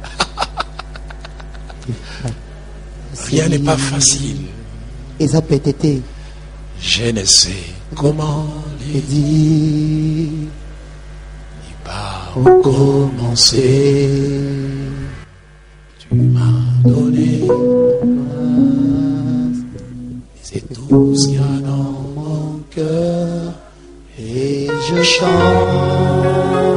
Rien n'est pas facile. eza pete te Je ne sais comment le dire edi ni par où commencer. Tu m'as donné c'est tout ce qu'il y a dans mon cœur et je chante.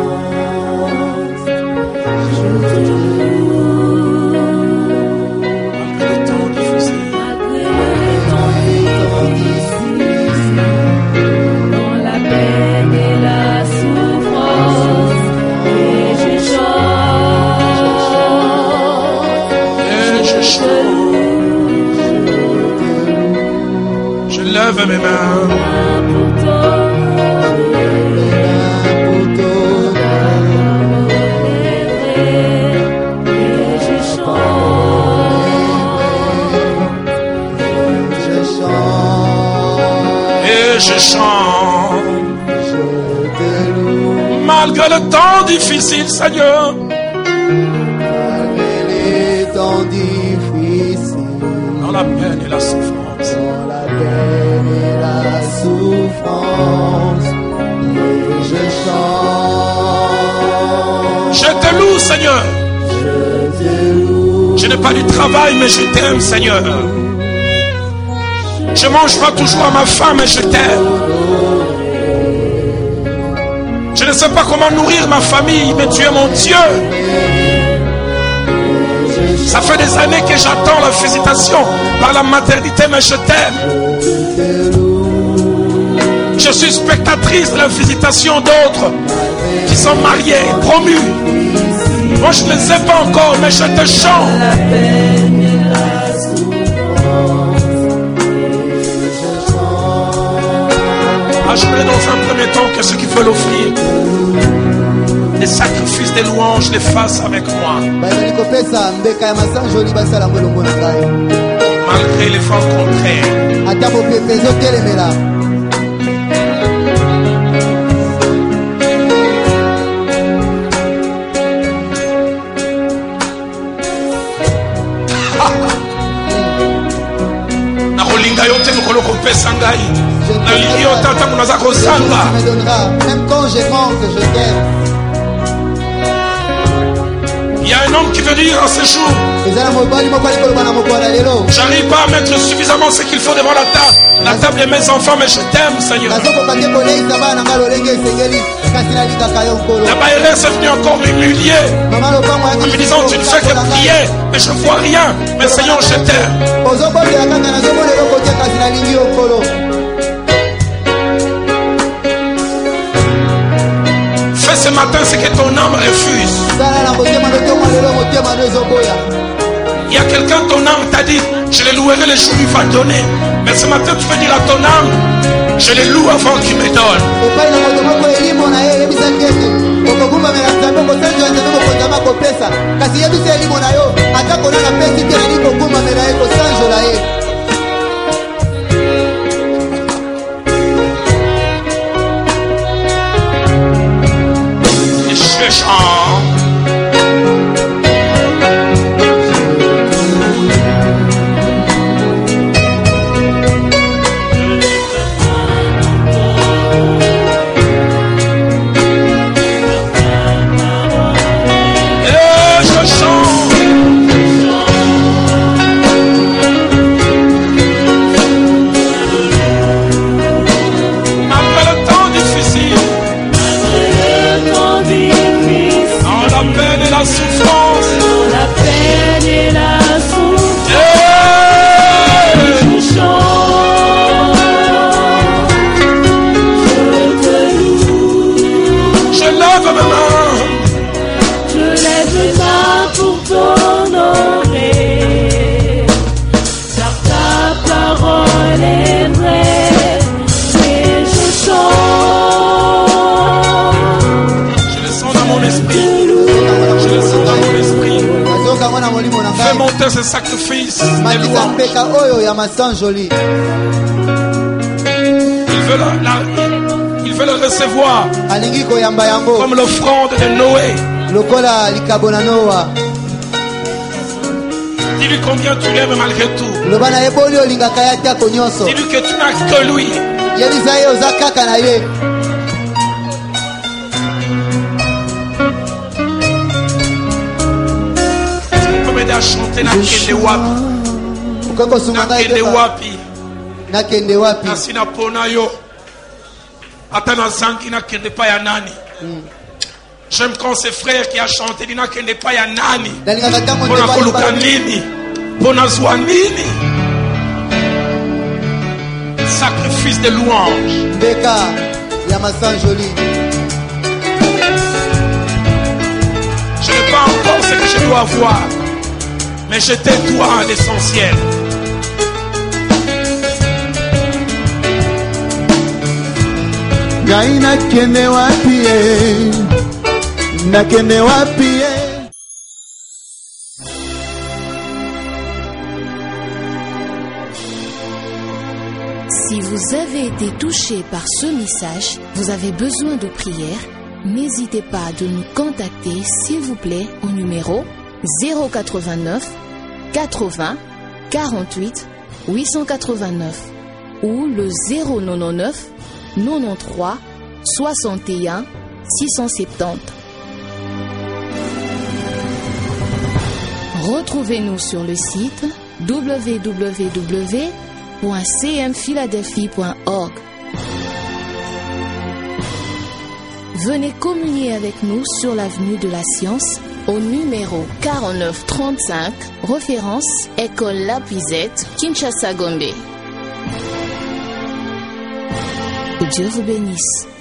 Malgré le temps difficile, Dans la peine et la souffrance, et je chante, et je chante. Je lève mes mains. pour toi, et je chante, Et je chante. Malgré le temps difficile, Seigneur, les temps difficiles dans la peine et la souffrance, dans la peine et la souffrance et je chante je te loue, Seigneur. Je n'ai pas du travail, mais je t'aime, Seigneur. Je mange pas toujours à ma faim, mais je t'aime. Je ne sais pas comment nourrir ma famille, mais tu es mon Dieu. Ça fait des années que j'attends la visitation par la maternité, mais je t'aime. Je suis spectatrice de la visitation d'autres qui sont mariés, promus. Moi, je ne les ai pas encore, mais je te chante. Ah, je mets dans un premier temps que ceux qui veulent offrir des sacrifices, des louanges, les fassent avec moi. bazali kopesa mbeka ya masanjo oli basala ngo elongo na ngai Malgré les forts contraires. ata bopepe ezotelemela nakolinga yo te mokolo kopesa ngai nalingi yo ta ntango naza tu kozanga. me donneras même quand je manque je t'aime Il y a un homme qui veut dire en ce jour, eza na mobali moko ali koloba na mokolo ya lelo j'arrive pas à mettre suffisamment ce qu'il faut devant la table, la table de mes enfants, mais je t'aime, Seigneur. nazokoka te koleisa bana nga lolenge esengeli kasi nalikaka yo nkolo. La maîtresse est venue encore m'humilier mama lopango en me disant, tu ne fais que prier, mais je ne vois rien. Mais Seigneur, je t'aime. ozobondela kaka nazomona eloko te kasi nalingi yo nkolo. Fais ce matin ce que ton âme refuse. sala na motema notoma lelo motema no ezoboya. Il y a quelqu'un, ton âme t'a dit, je les louerai le jour où il va donner. Mais ce matin, tu veux dire à ton âme, je les loue avant qu'il me donne. epai na moto moko elimo na ye yebisaki ete okogumbamela nzambe kosanzola nzambe kokonzama kopesa kasi yebisa elimo na yo ata konana pesi te nali kogumbamela ye kosanzola ye. Et je chante. Ce sacrifice de louange. Il veut le, la, il veut le recevoir comme l'offrande de Noé. Dis-lui combien tu l'aimes malgré tout. Dis-lui que tu n'as que lui. À chanter nakende wapi nakende wapi nakende wapi kasi napona yo ata nazangi nakende pa ya nani. J'aime quand ces frères qui a chanté di nakende pa ya nani pona koluka nini pona zwa nini. Sacrifice de louange beka ya masanjoli. Je n'ai pas encore ce que je dois avoir, mais je te dois l'essentiel. Ngai nakende wapi nakende wapi. Si vous avez été touché par ce message, vous avez besoin de prière, n'hésitez pas de nous contacter s'il vous plaît au numéro zéro quatre-vingt-neuf quatre-vingts quarante-huit huit cent quatre-vingt-neuf ou le zéro quatre-vingt-neuf quatre-vingt-treize soixante et un six cent soixante-dix. Retrouvez-nous sur le site w w w point c m philadelphie point org. Venez communier avec nous sur l'avenue de la Science au numéro quarante-neuf trente-cinq, référence École La Puisette, Kinshasa Gombe. Que Dieu vous bénisse.